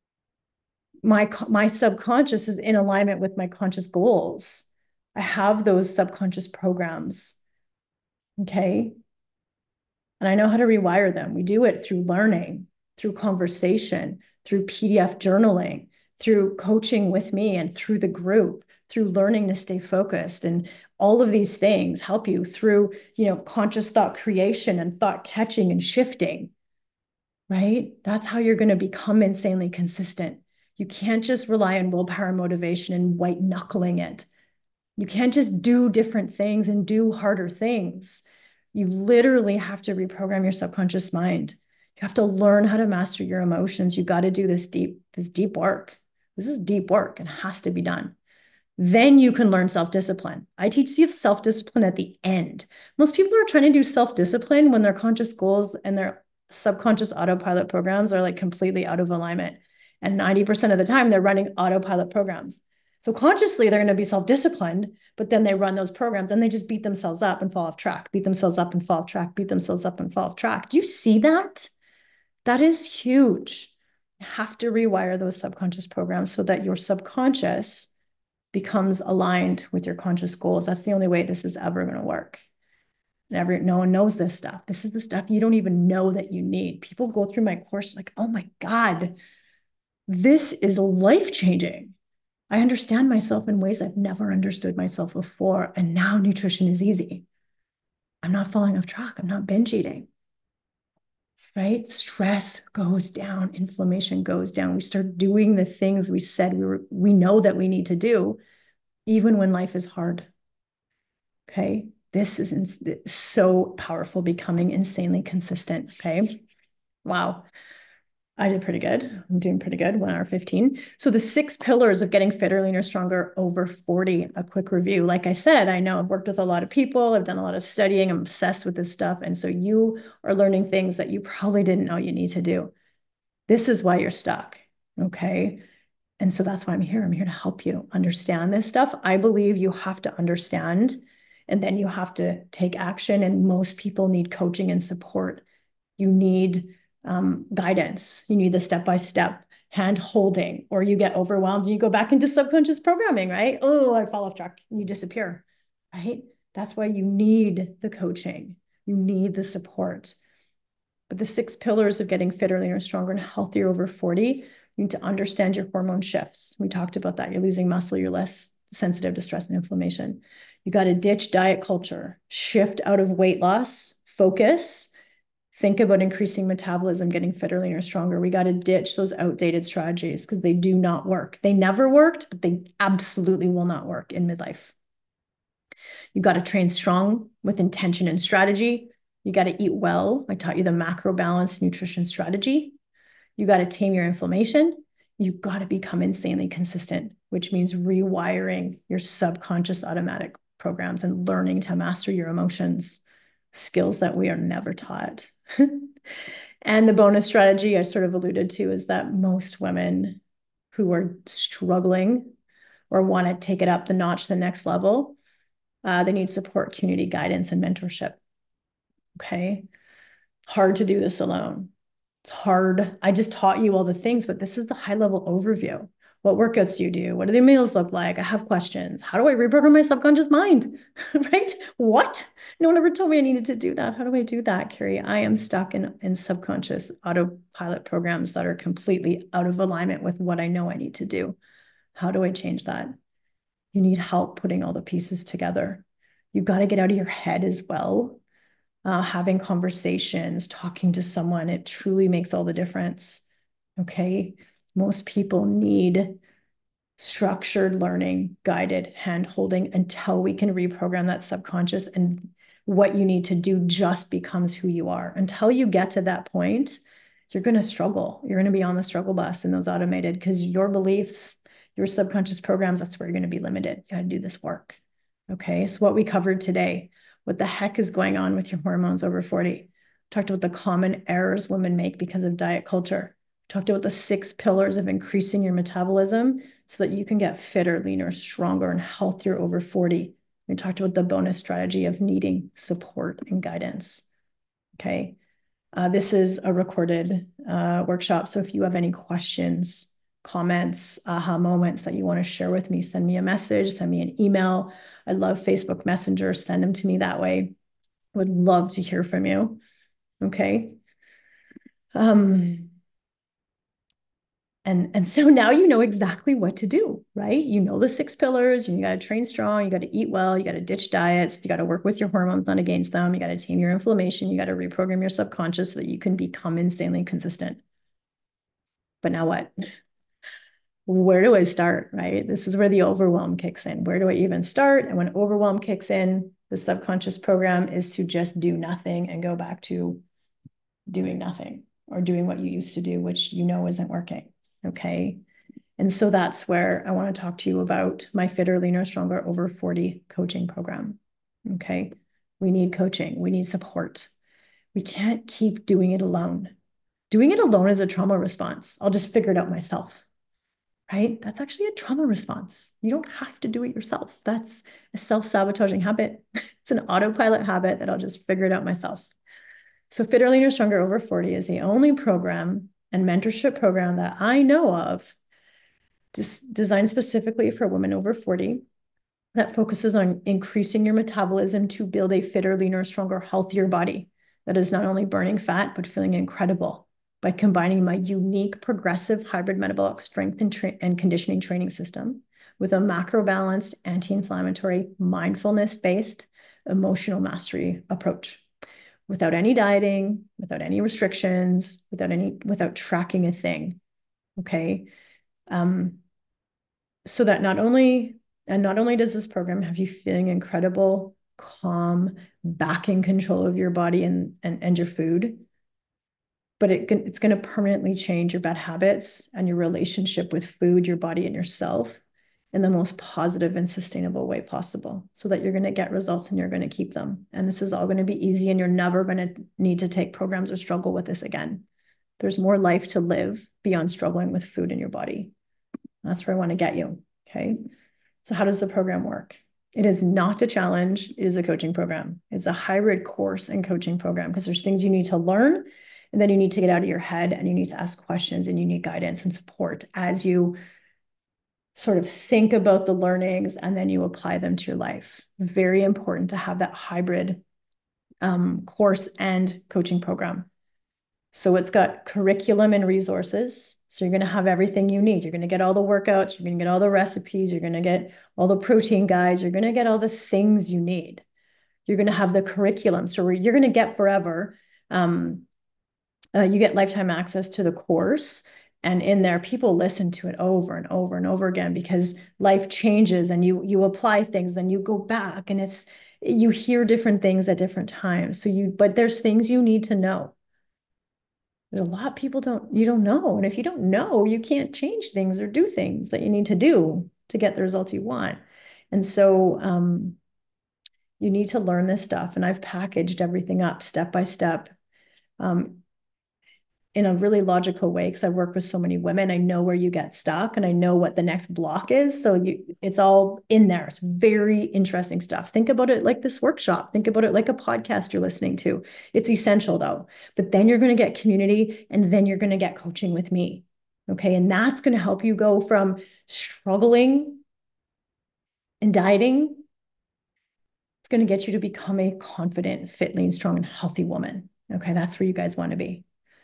my, my subconscious is in alignment with my conscious goals. I have those subconscious programs. Okay. And I know how to rewire them. We do it through learning, through conversation, through P D F journaling, through coaching with me and through the group, through learning to stay focused. And all of these things help you through, you know, conscious thought creation and thought catching and shifting, right? That's how you're going to become insanely consistent. You can't just rely on willpower and motivation and white knuckling it. You can't just do different things and do harder things. You literally have to reprogram your subconscious mind. You have to learn how to master your emotions. You got to do this deep, this deep work. This is deep work and has to be done. Then you can learn self-discipline. I teach self-discipline at the end. Most people are trying to do self-discipline when their conscious goals and their subconscious autopilot programs are like completely out of alignment. And ninety percent of the time they're running autopilot programs. So consciously, they're going to be self-disciplined, but then they run those programs and they just beat themselves up and fall off track, beat themselves up and fall off track, beat themselves up and fall off track. Do you see that? That is huge. You have to rewire those subconscious programs so that your subconscious becomes aligned with your conscious goals. That's the only way this is ever going to work. Never, no one knows this stuff. This is the stuff you don't even know that you need. People go through my course like, oh my God, this is life-changing. I understand myself in ways I've never understood myself before. And now nutrition is easy. I'm not falling off track. I'm not binge eating. Right? Stress goes down, inflammation goes down. We start doing the things we said we were, we know that we need to do, even when life is hard. Okay. This is so powerful, becoming insanely consistent. Okay. Wow. I did pretty good. I'm doing pretty good, one hour fifteen. So the six pillars of getting fitter, leaner, stronger over forty, a quick review. Like I said, I know I've worked with a lot of people. I've done a lot of studying. I'm obsessed with this stuff. And so you are learning things that you probably didn't know you need to do. This is why you're stuck. Okay. And so that's why I'm here. I'm here to help you understand this stuff. I believe you have to understand, and then you have to take action. And most people need coaching and support. You need um, guidance. You need the step-by-step hand holding, or you get overwhelmed and you go back into subconscious programming, right? Oh, I fall off track and you disappear, right? That's why you need the coaching. You need the support. But the six pillars of getting fitter, leaner, stronger, and healthier over forty, you need to understand your hormone shifts. We talked about that. You're losing muscle. You're less sensitive to stress and inflammation. You got to ditch diet culture, shift out of weight loss, focus, think about increasing metabolism, getting fitter, leaner, stronger. We got to ditch those outdated strategies because they do not work. They never worked, but they absolutely will not work in midlife. You got to train strong with intention and strategy. You got to eat well. I taught you the macro balanced nutrition strategy. You got to tame your inflammation. You got to become insanely consistent, which means rewiring your subconscious automatic programs and learning to master your emotions, skills that we are never taught. And the bonus strategy I sort of alluded to is that most women who are struggling or want to take it up the notch, the next level, uh, they need support, community guidance, and mentorship. Okay. Hard to do this alone. It's hard. I just taught you all the things, but this is the high level overview. What workouts do you do? What do the meals look like? I have questions. How do I reprogram my subconscious mind? Right? What? No one ever told me I needed to do that. How do I do that, Carrie? I am stuck in, in subconscious autopilot programs that are completely out of alignment with what I know I need to do. How do I change that? You need help putting all the pieces together. You got to get out of your head as well. Uh, having conversations, talking to someone, it truly makes all the difference. Okay. Most people need structured learning, guided hand holding until we can reprogram that subconscious, and what you need to do just becomes who you are. Until you get to that point, you're going to struggle. You're going to be on the struggle bus in those automated, because your beliefs, your subconscious programs, that's where you're going to be limited. You got to do this work. Okay. So what we covered today, what the heck is going on with your hormones over forty? Talked about the common errors women make because of diet culture. Talked about the six pillars of increasing your metabolism so that you can get fitter, leaner, stronger, and healthier over forty. We talked about the bonus strategy of needing support and guidance. Okay. Uh, this is a recorded uh, workshop. So if you have any questions, comments, aha moments that you want to share with me, send me a message, send me an email. I love Facebook Messenger. Send them to me that way. I would love to hear from you. Okay. Um, and, and so now you know exactly what to do, right? You know the six pillars. You got to train strong. You got to eat well. You got to ditch diets. You got to work with your hormones, not against them. You got to tame your inflammation. You got to reprogram your subconscious so that you can become insanely consistent. But now what? Where do I start, right? This is where the overwhelm kicks in. Where do I even start? And when overwhelm kicks in, the subconscious program is to just do nothing and go back to doing nothing or doing what you used to do, which you know isn't working, okay? And so that's where I want to talk to you about my Fitter, Leaner, Stronger Over forty coaching program, okay? We need coaching. We need support. We can't keep doing it alone. Doing it alone is a trauma response. I'll just figure it out myself. right? That's actually a trauma response. You don't have to do it yourself. That's a self-sabotaging habit. It's an autopilot habit that I'll just figure it out myself. So Fitter, Leaner, Stronger Over forty is the only program and mentorship program that I know of designed specifically for women over forty that focuses on increasing your metabolism to build a fitter, leaner, stronger, healthier body that is not only burning fat, but feeling incredible by combining my unique progressive hybrid metabolic strength and, tra- and conditioning training system with a macro balanced, anti-inflammatory, mindfulness-based, emotional mastery approach without any dieting, without any restrictions, without any, without tracking a thing. Okay. Um, so that not only, and not only does this program have you feeling incredible, calm, back in control of your body and, and, and your food, but it, it's going to permanently change your bad habits and your relationship with food, your body, and yourself in the most positive and sustainable way possible so that you're going to get results and you're going to keep them. And this is all going to be easy and you're never going to need to take programs or struggle with this again. There's more life to live beyond struggling with food in your body. That's where I want to get you. Okay. So how does the program work? It is not a challenge. It is a coaching program. It's a hybrid course and coaching program because there's things you need to learn and then you need to get out of your head and you need to ask questions and you need guidance and support as you sort of think about the learnings and then you apply them to your life. Very important to have that hybrid um, course and coaching program. So it's got curriculum and resources. So you're going to have everything you need. You're going to get all the workouts. You're going to get all the recipes. You're going to get all the protein guides. You're going to get all the things you need. You're going to have the curriculum. So you're going to get forever. Um, uh, you get lifetime access to the course. And in there, people listen to it over and over and over again because life changes and you you apply things, then you go back and it's you hear different things at different times. So you, but there's things you need to know. There's a lot of people don't, you don't know. And if you don't know, you can't change things or do things that you need to do to get the results you want. And so um, you need to learn this stuff. And I've packaged everything up step by step um, in a really logical way because I work with so many women. I know where you get stuck and I know what the next block is. So you, it's all in there. It's very interesting stuff. Think about it like this workshop. Think about it like a podcast you're listening to. It's essential though. But then you're going to get community and then you're going to get coaching with me. Okay. And that's going to help you go from struggling and dieting. It's going to get you to become a confident, fit, lean, strong, and healthy woman. Okay. That's where you guys want to be.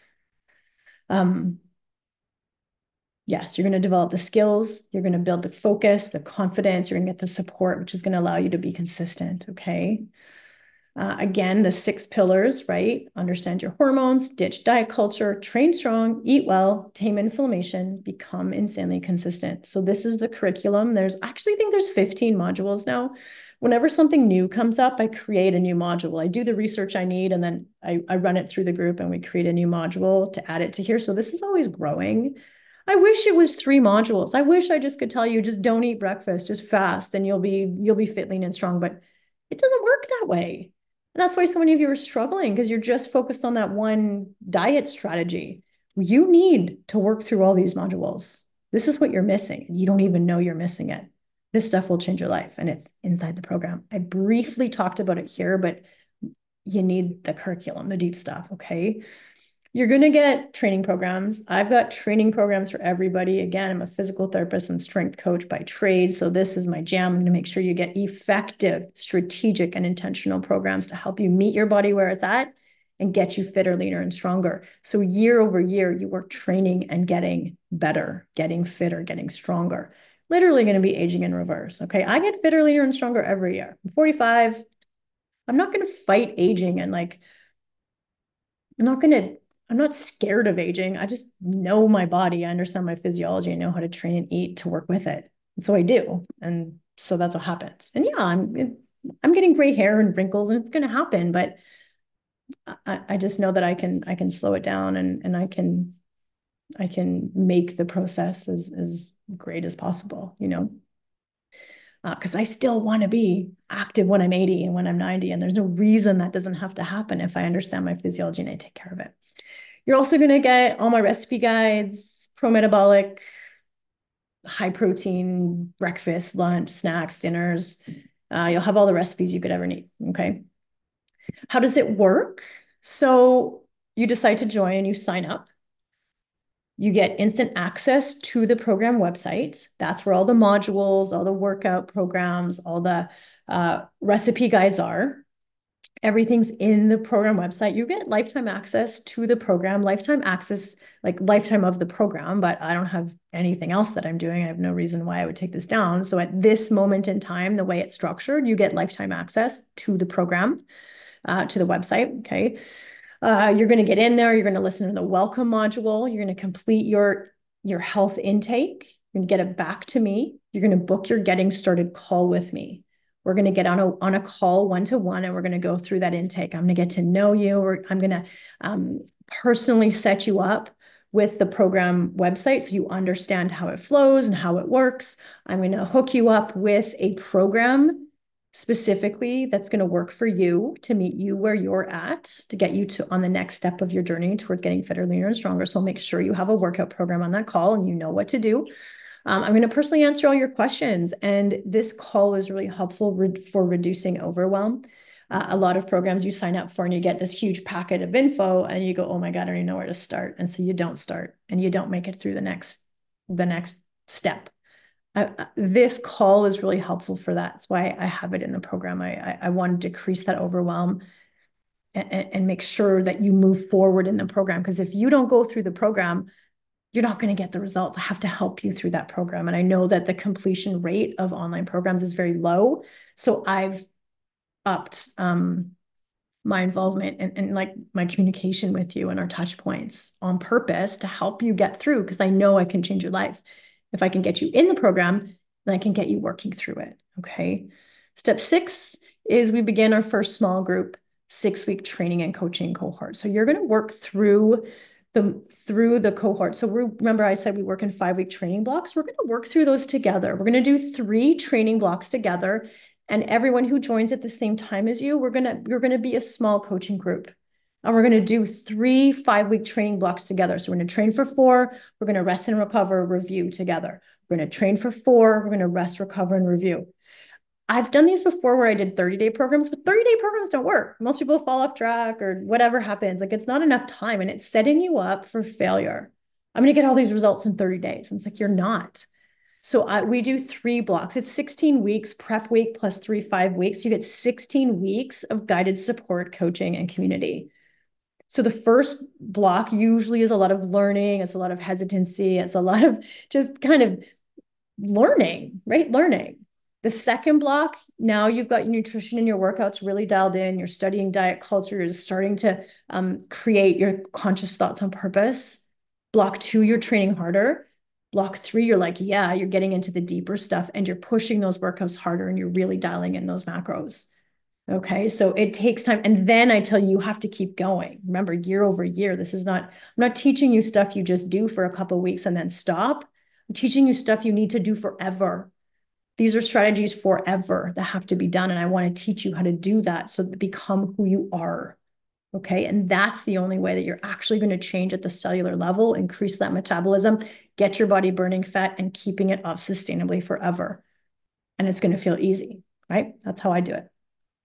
Um, yes, you're going to develop the skills, you're going to build the focus, the confidence, you're going to get the support, which is going to allow you to be consistent. Okay. Uh, again, the six pillars, right? Understand your hormones, ditch diet culture, train strong, eat well, tame inflammation, become insanely consistent. So this is the curriculum. There's actually, I think there's fifteen modules now. Whenever something new comes up, I create a new module. I do the research I need, and then I, I run it through the group and we create a new module to add it to here. So this is always growing. I wish it was three modules. I wish I just could tell you, just don't eat breakfast, just fast, and you'll be, you'll be fit, lean, and strong, but it doesn't work that way. And that's why so many of you are struggling because you're just focused on that one diet strategy. You need to work through all these modules. This is what you're missing. You don't even know you're missing it. This stuff will change your life and it's inside the program. I briefly talked about it here, but you need the curriculum, the deep stuff, okay? You're going to get training programs. I've got training programs for everybody. Again, I'm a physical therapist and strength coach by trade. So this is my jam. I'm going to make sure you get effective, strategic, and intentional programs to help you meet your body where it's at and get you fitter, leaner, and stronger. So year over year, you work training and getting better, getting fitter, getting stronger. Literally going to be aging in reverse. Okay. I get fitter, leaner, and stronger every year. I'm forty-five. I'm not going to fight aging and like, I'm not going to I'm not scared of aging. I just know my body. I understand my physiology. I know how to train and eat to work with it. And so I do. And so that's what happens. And yeah, I'm I'm getting gray hair and wrinkles and it's going to happen, but I, I just know that I can I can slow it down and and I can I can make the process as as great as possible, you know. Because uh, I still want to be active when I'm eighty and when I'm ninety. And there's no reason that doesn't have to happen if I understand my physiology and I take care of it. You're also going to get all my recipe guides, pro-metabolic high protein breakfast, lunch, snacks, dinners. Uh, you'll have all the recipes you could ever need. Okay. How does it work? So you decide to join and you sign up. You get instant access to the program website. That's where all the modules, all the workout programs, all the uh, recipe guides are. Everything's in the program website. You get lifetime access to the program, lifetime access, like lifetime of the program, but I don't have anything else that I'm doing. I have no reason why I would take this down. So at this moment in time, the way it's structured, you get lifetime access to the program, uh, to the website. Okay. Uh, you're going to get in there. You're going to listen to the welcome module. You're going to complete your, your health intake. You're going to get it back to me. You're going to book your getting started call with me. We're going to get on a, on a call one-to-one, and we're going to go through that intake. I'm going to get to know you, or I'm going to um, personally set you up with the program website so you understand how it flows and how it works. I'm going to hook you up with a program specifically that's going to work for you to meet you where you're at, to get you to on the next step of your journey towards getting fitter, leaner, and stronger. So I'll make sure you have a workout program on that call and you know what to do. Um, I'm going to personally answer all your questions. And this call is really helpful re for reducing overwhelm. Uh, a lot of programs you sign up for and you get this huge packet of info and you go, oh my God, I don't even know where to start. And so you don't start and you don't make it through the next, the next step. I, this call is really helpful for that. That's why I have it in the program. I, I, I want to decrease that overwhelm and, and make sure that you move forward in the program. Because if you don't go through the program, you're not going to get the results. I have to help you through that program. And I know that the completion rate of online programs is very low. So I've upped um, my involvement and, and like my communication with you and our touch points on purpose to help you get through, because I know I can change your life. If I can get you in the program, then I can get you working through it. Okay. Step six is we begin our first small group six-week training and coaching cohort. So you're going to work through the through the cohort. So we remember I said we work in five-week training blocks. We're going to work through those together. We're going to do three training blocks together. And everyone who joins at the same time as you, we're going to, you're going to be a small coaching group. And we're going to do three five-week training blocks together. So we're going to train for four. We're going to rest and recover, review together. We're going to train for four. We're going to rest, recover, and review. I've done these before where I did thirty-day programs, but thirty-day programs don't work. Most people fall off track or whatever happens. Like, it's not enough time and it's setting you up for failure. I'm going to get all these results in thirty days. And it's like, you're not. So I, we do three blocks. It's sixteen weeks, prep week plus three, five weeks. You get sixteen weeks of guided support, coaching, and community. So the first block usually is a lot of learning. It's a lot of hesitancy. It's a lot of just kind of learning, right? Learning. The second block, now you've got your nutrition and your workouts really dialed in. You're studying diet culture. You're starting to um, create your conscious thoughts on purpose. Block two, you're training harder. Block three, you're like, yeah, you're getting into the deeper stuff and you're pushing those workouts harder and you're really dialing in those macros. Okay, so it takes time. And then I tell you, you have to keep going. Remember, year over year, this is not, I'm not teaching you stuff you just do for a couple of weeks and then stop. I'm teaching you stuff you need to do forever. These are strategies forever that have to be done. And I want to teach you how to do that so that become who you are. Okay. And that's the only way that you're actually going to change at the cellular level, increase that metabolism, get your body burning fat and keeping it off sustainably forever. And it's going to feel easy, right? That's how I do it.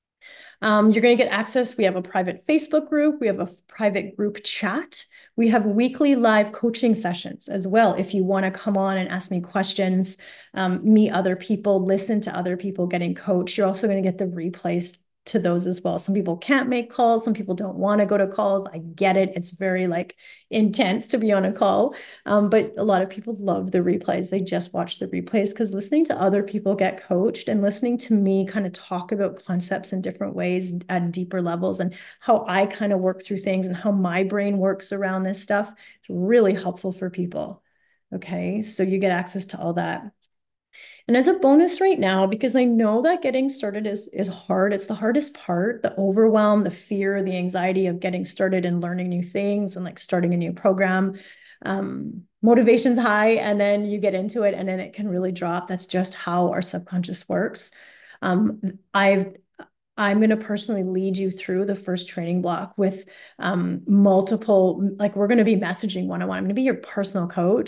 Um, you're going to get access. We have a private Facebook group. We have a private group chat. We have weekly live coaching sessions as well. If you want to come on and ask me questions, um, meet other people, listen to other people getting coached, you're also going to get the replays to those as well. Some people can't make calls. Some people don't want to go to calls. I get it. It's very like intense to be on a call. Um, but a lot of people love the replays. They just watch the replays because listening to other people get coached and listening to me kind of talk about concepts in different ways at deeper levels and how I kind of work through things and how my brain works around this stuff, it's really helpful for people. Okay. So you get access to all that. And as a bonus right now, because I know that getting started is, is hard, it's the hardest part, the overwhelm, the fear, the anxiety of getting started and learning new things and like starting a new program. Um, motivation's high and then you get into it and then it can really drop. That's just how our subconscious works. Um, I've I'm going to personally lead you through the first training block with um, multiple, like we're going to be messaging one-on-one. I'm going to be your personal coach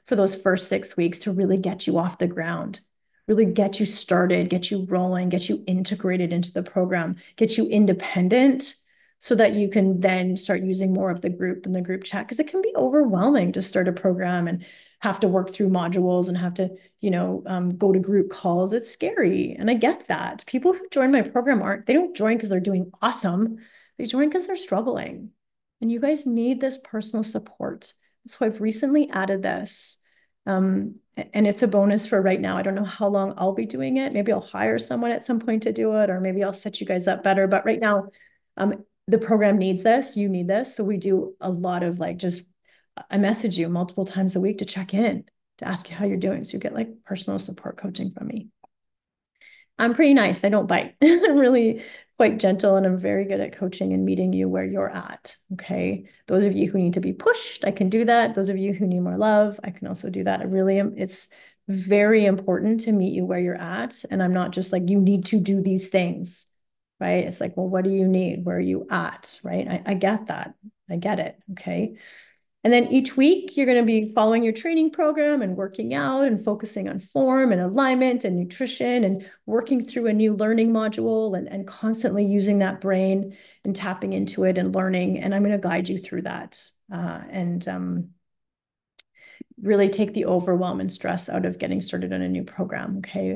for those first six weeks to really get you off the ground, really get you started, get you rolling, get you integrated into the program, get you independent so that you can then start using more of the group and the group chat, because it can be overwhelming to start a program and have to work through modules and have to, you know, um, go to group calls. It's scary. And I get that. People who join my program aren't, they don't join because they're doing awesome. They join because they're struggling. And you guys need this personal support. So I've recently added this. Um, and it's a bonus for right now. I don't know how long I'll be doing it. Maybe I'll hire someone at some point to do it, or maybe I'll set you guys up better. But right now, um, the program needs this. You need this. So we do a lot of like just, I message you multiple times a week to check in, to ask you how you're doing. So you get like personal support coaching from me. I'm pretty nice. I don't bite. I'm really quite gentle, and I'm very good at coaching and meeting you where you're at. Okay. Those of you who need to be pushed, I can do that. Those of you who need more love, I can also do that. I really am. It's very important to meet you where you're at. And I'm not just like, you need to do these things, right? It's like, well, what do you need? Where are you at? Right. I, I get that. I get it. Okay. And then each week, you're going to be following your training program and working out and focusing on form and alignment and nutrition and working through a new learning module and, and constantly using that brain and tapping into it and learning. And I'm going to guide you through that uh, and um, really take the overwhelm and stress out of getting started on a new program. Okay.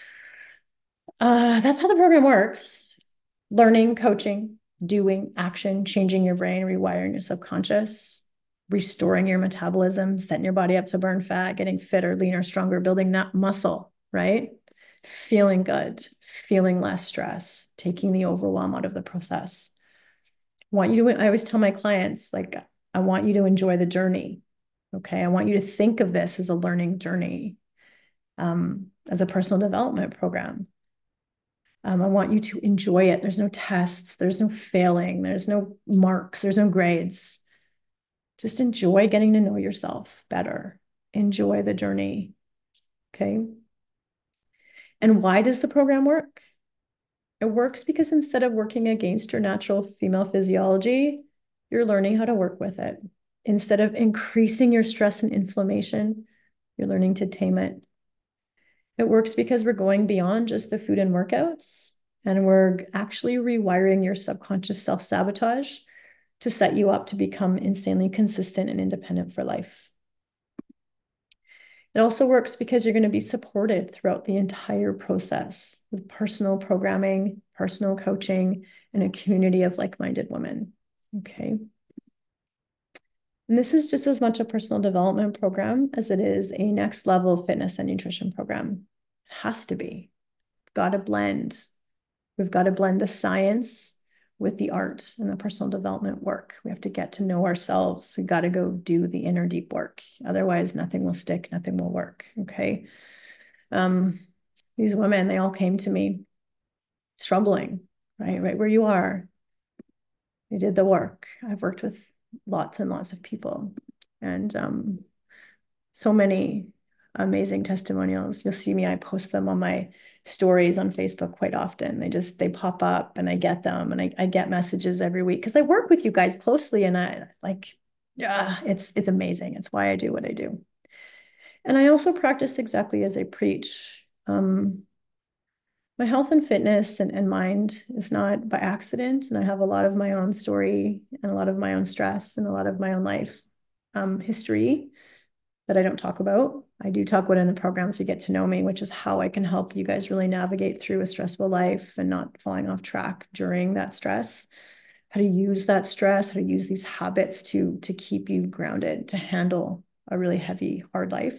Uh, that's how the program works. Learning, coaching, doing, action, changing your brain, rewiring your subconscious, restoring your metabolism, setting your body up to burn fat, getting fitter, leaner, stronger, building that muscle, right? Feeling good, feeling less stress, taking the overwhelm out of the process. I want you to, I always tell my clients, like, I want you to enjoy the journey. Okay. I want you to think of this as a learning journey, um, as a personal development program. Um, I want you to enjoy it. There's no tests, there's no failing, there's no marks, there's no grades. Just enjoy getting to know yourself better. Enjoy the journey. Okay. And why does the program work? It works because instead of working against your natural female physiology, you're learning how to work with it. Instead of increasing your stress and inflammation, you're learning to tame it. It works because we're going beyond just the food and workouts, and we're actually rewiring your subconscious self-sabotage to set you up to become insanely consistent and independent for life. It also works because you're going to be supported throughout the entire process with personal programming, personal coaching, and a community of like-minded women. Okay. And this is just as much a personal development program as it is a next level fitness and nutrition program. It has to be. We've got to blend. We've got to blend the science with the art and the personal development work. We have to get to know ourselves. We've got to go do the inner deep work. Otherwise, nothing will stick, nothing will work. Okay. Um, these women, they all came to me struggling, right? Right where you are. They did the work. I've worked with lots and lots of people, and um, so many amazing testimonials. You'll see me, I post them on my stories on Facebook quite often. They just, they pop up and I get them, and I, I get messages every week because I work with you guys closely, and I like, yeah, it's, it's amazing. It's why I do what I do. And I also practice exactly as I preach. Um, my health and fitness and, and mind is not by accident. And I have a lot of my own story and a lot of my own stress and a lot of my own life um, history that I don't talk about. I do talk about it in the program so you get to know me, which is how I can help you guys really navigate through a stressful life and not falling off track during that stress. How to use that stress, how to use these habits to, to keep you grounded, to handle a really heavy, hard life.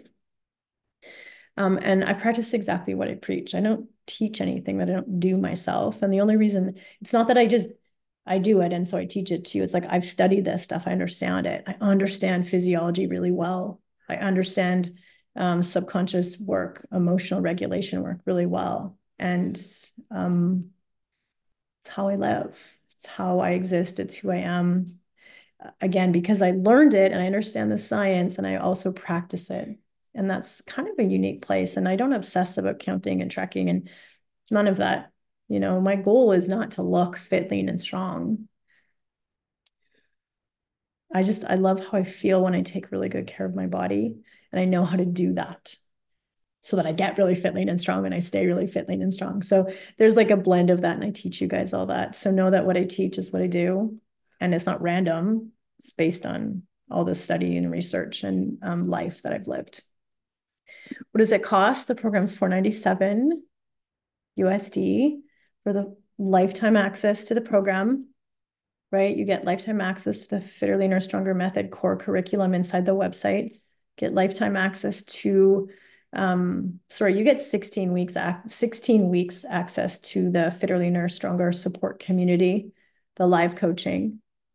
Um, and I practice exactly what I preach. I don't teach anything that I don't do myself. And the only reason, it's not that I just, I do it and so I teach it to you. It's like I've studied this stuff. I understand it. I understand physiology really well. I understand um, subconscious work, emotional regulation work really well. And um, it's how I live. It's how I exist. It's who I am. Again, because I learned it and I understand the science and I also practice it. And that's kind of a unique place. And I don't obsess about counting and tracking and none of that. You know, my goal is not to look fit, lean, and strong. I just, I love how I feel when I take really good care of my body. And I know how to do that so that I get really fit, lean, and strong, and I stay really fit, lean, and strong. So there's like a blend of that, and I teach you guys all that. So know that what I teach is what I do, and it's not random. It's based on all the study and research and um, life that I've lived. What does it cost? The program's four ninety-seven U S D for the lifetime access to the program, right? You get lifetime access to the Fitter, Leaner, Stronger Method core curriculum inside the website. Get lifetime access to, um, sorry, you get sixteen weeks, sixteen weeks access to the Fitter, Leaner, Stronger support community, the live coaching.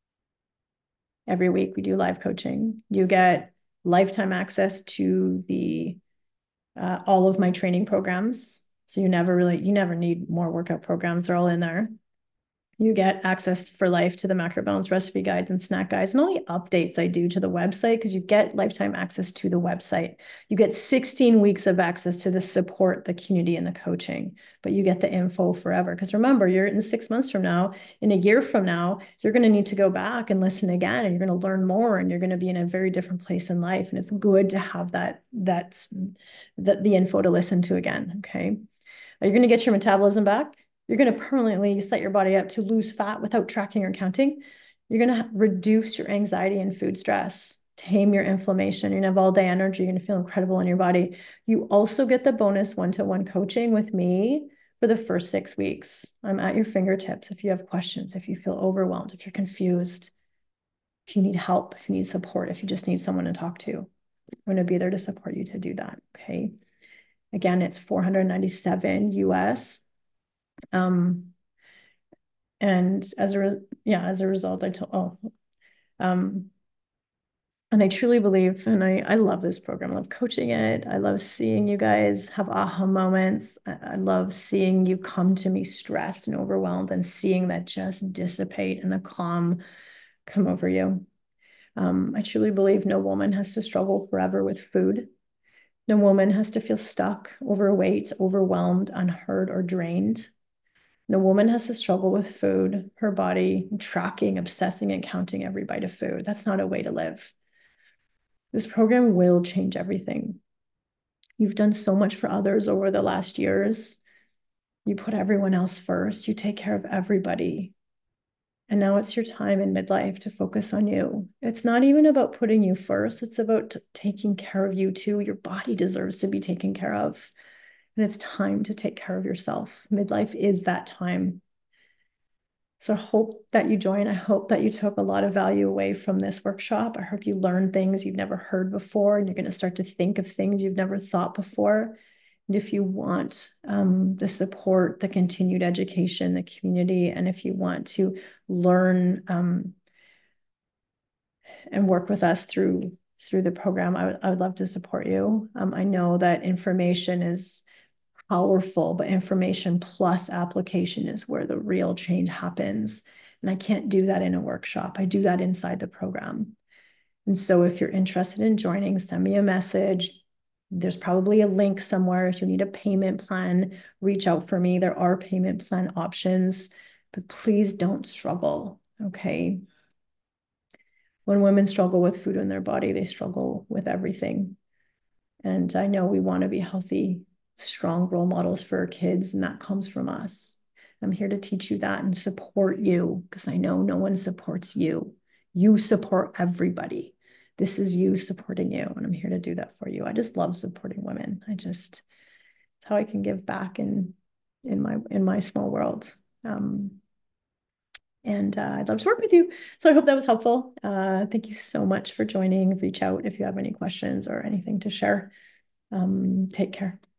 Every week we do live coaching. You get lifetime access to the uh, all of my training programs. So you never really, you never need more workout programs. They're all in there. You get access for life to the macro balance recipe guides and snack guides and all the updates I do to the website, because you get lifetime access to the website. You get sixteen weeks of access to the support, the community, and the coaching, but you get the info forever. Because remember, you're in six months from now, in a year from now, you're going to need to go back and listen again, and you're going to learn more, and you're going to be in a very different place in life. And it's good to have that, that's the, the info to listen to again, okay? You're going to get your metabolism back. You're going to permanently set your body up to lose fat without tracking or counting. You're going to reduce your anxiety and food stress, tame your inflammation. You're going to have all day energy. You're going to feel incredible in your body. You also get the bonus one-to-one coaching with me for the first six weeks. I'm at your fingertips. If you have questions, if you feel overwhelmed, if you're confused, if you need help, if you need support, if you just need someone to talk to, I'm going to be there to support you to do that. Okay. Again, it's four hundred ninety-seven U S. Um, and as a, yeah, as a result, I told, oh, um, and I truly believe, and I, I love this program. I love coaching it. I love seeing you guys have aha moments. I, I love seeing you come to me stressed and overwhelmed, and seeing that just dissipate and the calm come over you. Um, I truly believe no woman has to struggle forever with food. No woman has to feel stuck, overweight, overwhelmed, unheard, or drained. No woman has to struggle with food, her body, tracking, obsessing, and counting every bite of food. That's not a way to live. This program will change everything. You've done so much for others over the last years. You put everyone else first. You take care of everybody. And now it's your time in midlife to focus on you. It's not even about putting you first. It's about taking care of you too. Your body deserves to be taken care of. And it's time to take care of yourself. Midlife is that time. So I hope that you join. I hope that you took a lot of value away from this workshop. I hope you learned things you've never heard before, and you're going to start to think of things you've never thought before. And if you want um, the support, the continued education, the community, and if you want to learn um, and work with us through through the program, I would, I would love to support you. Um, I know that information is powerful, but information plus application is where the real change happens. And I can't do that in a workshop. I do that inside the program. And so if you're interested in joining, send me a message. There's probably a link somewhere. If you need a payment plan, reach out for me. There are payment plan options, but please don't struggle, okay? When women struggle with food in their body, they struggle with everything. And I know we want to be healthy, strong role models for our kids, and that comes from us. I'm here to teach you that and support you, because I know no one supports you. You support everybody. This is you supporting you, and I'm here to do that for you. I just love supporting women. I just, it's how I can give back in in my in my small world. Um, and uh, I'd love to work with you. So I hope that was helpful. Uh, thank you so much for joining. Reach out if you have any questions or anything to share. Um, take care.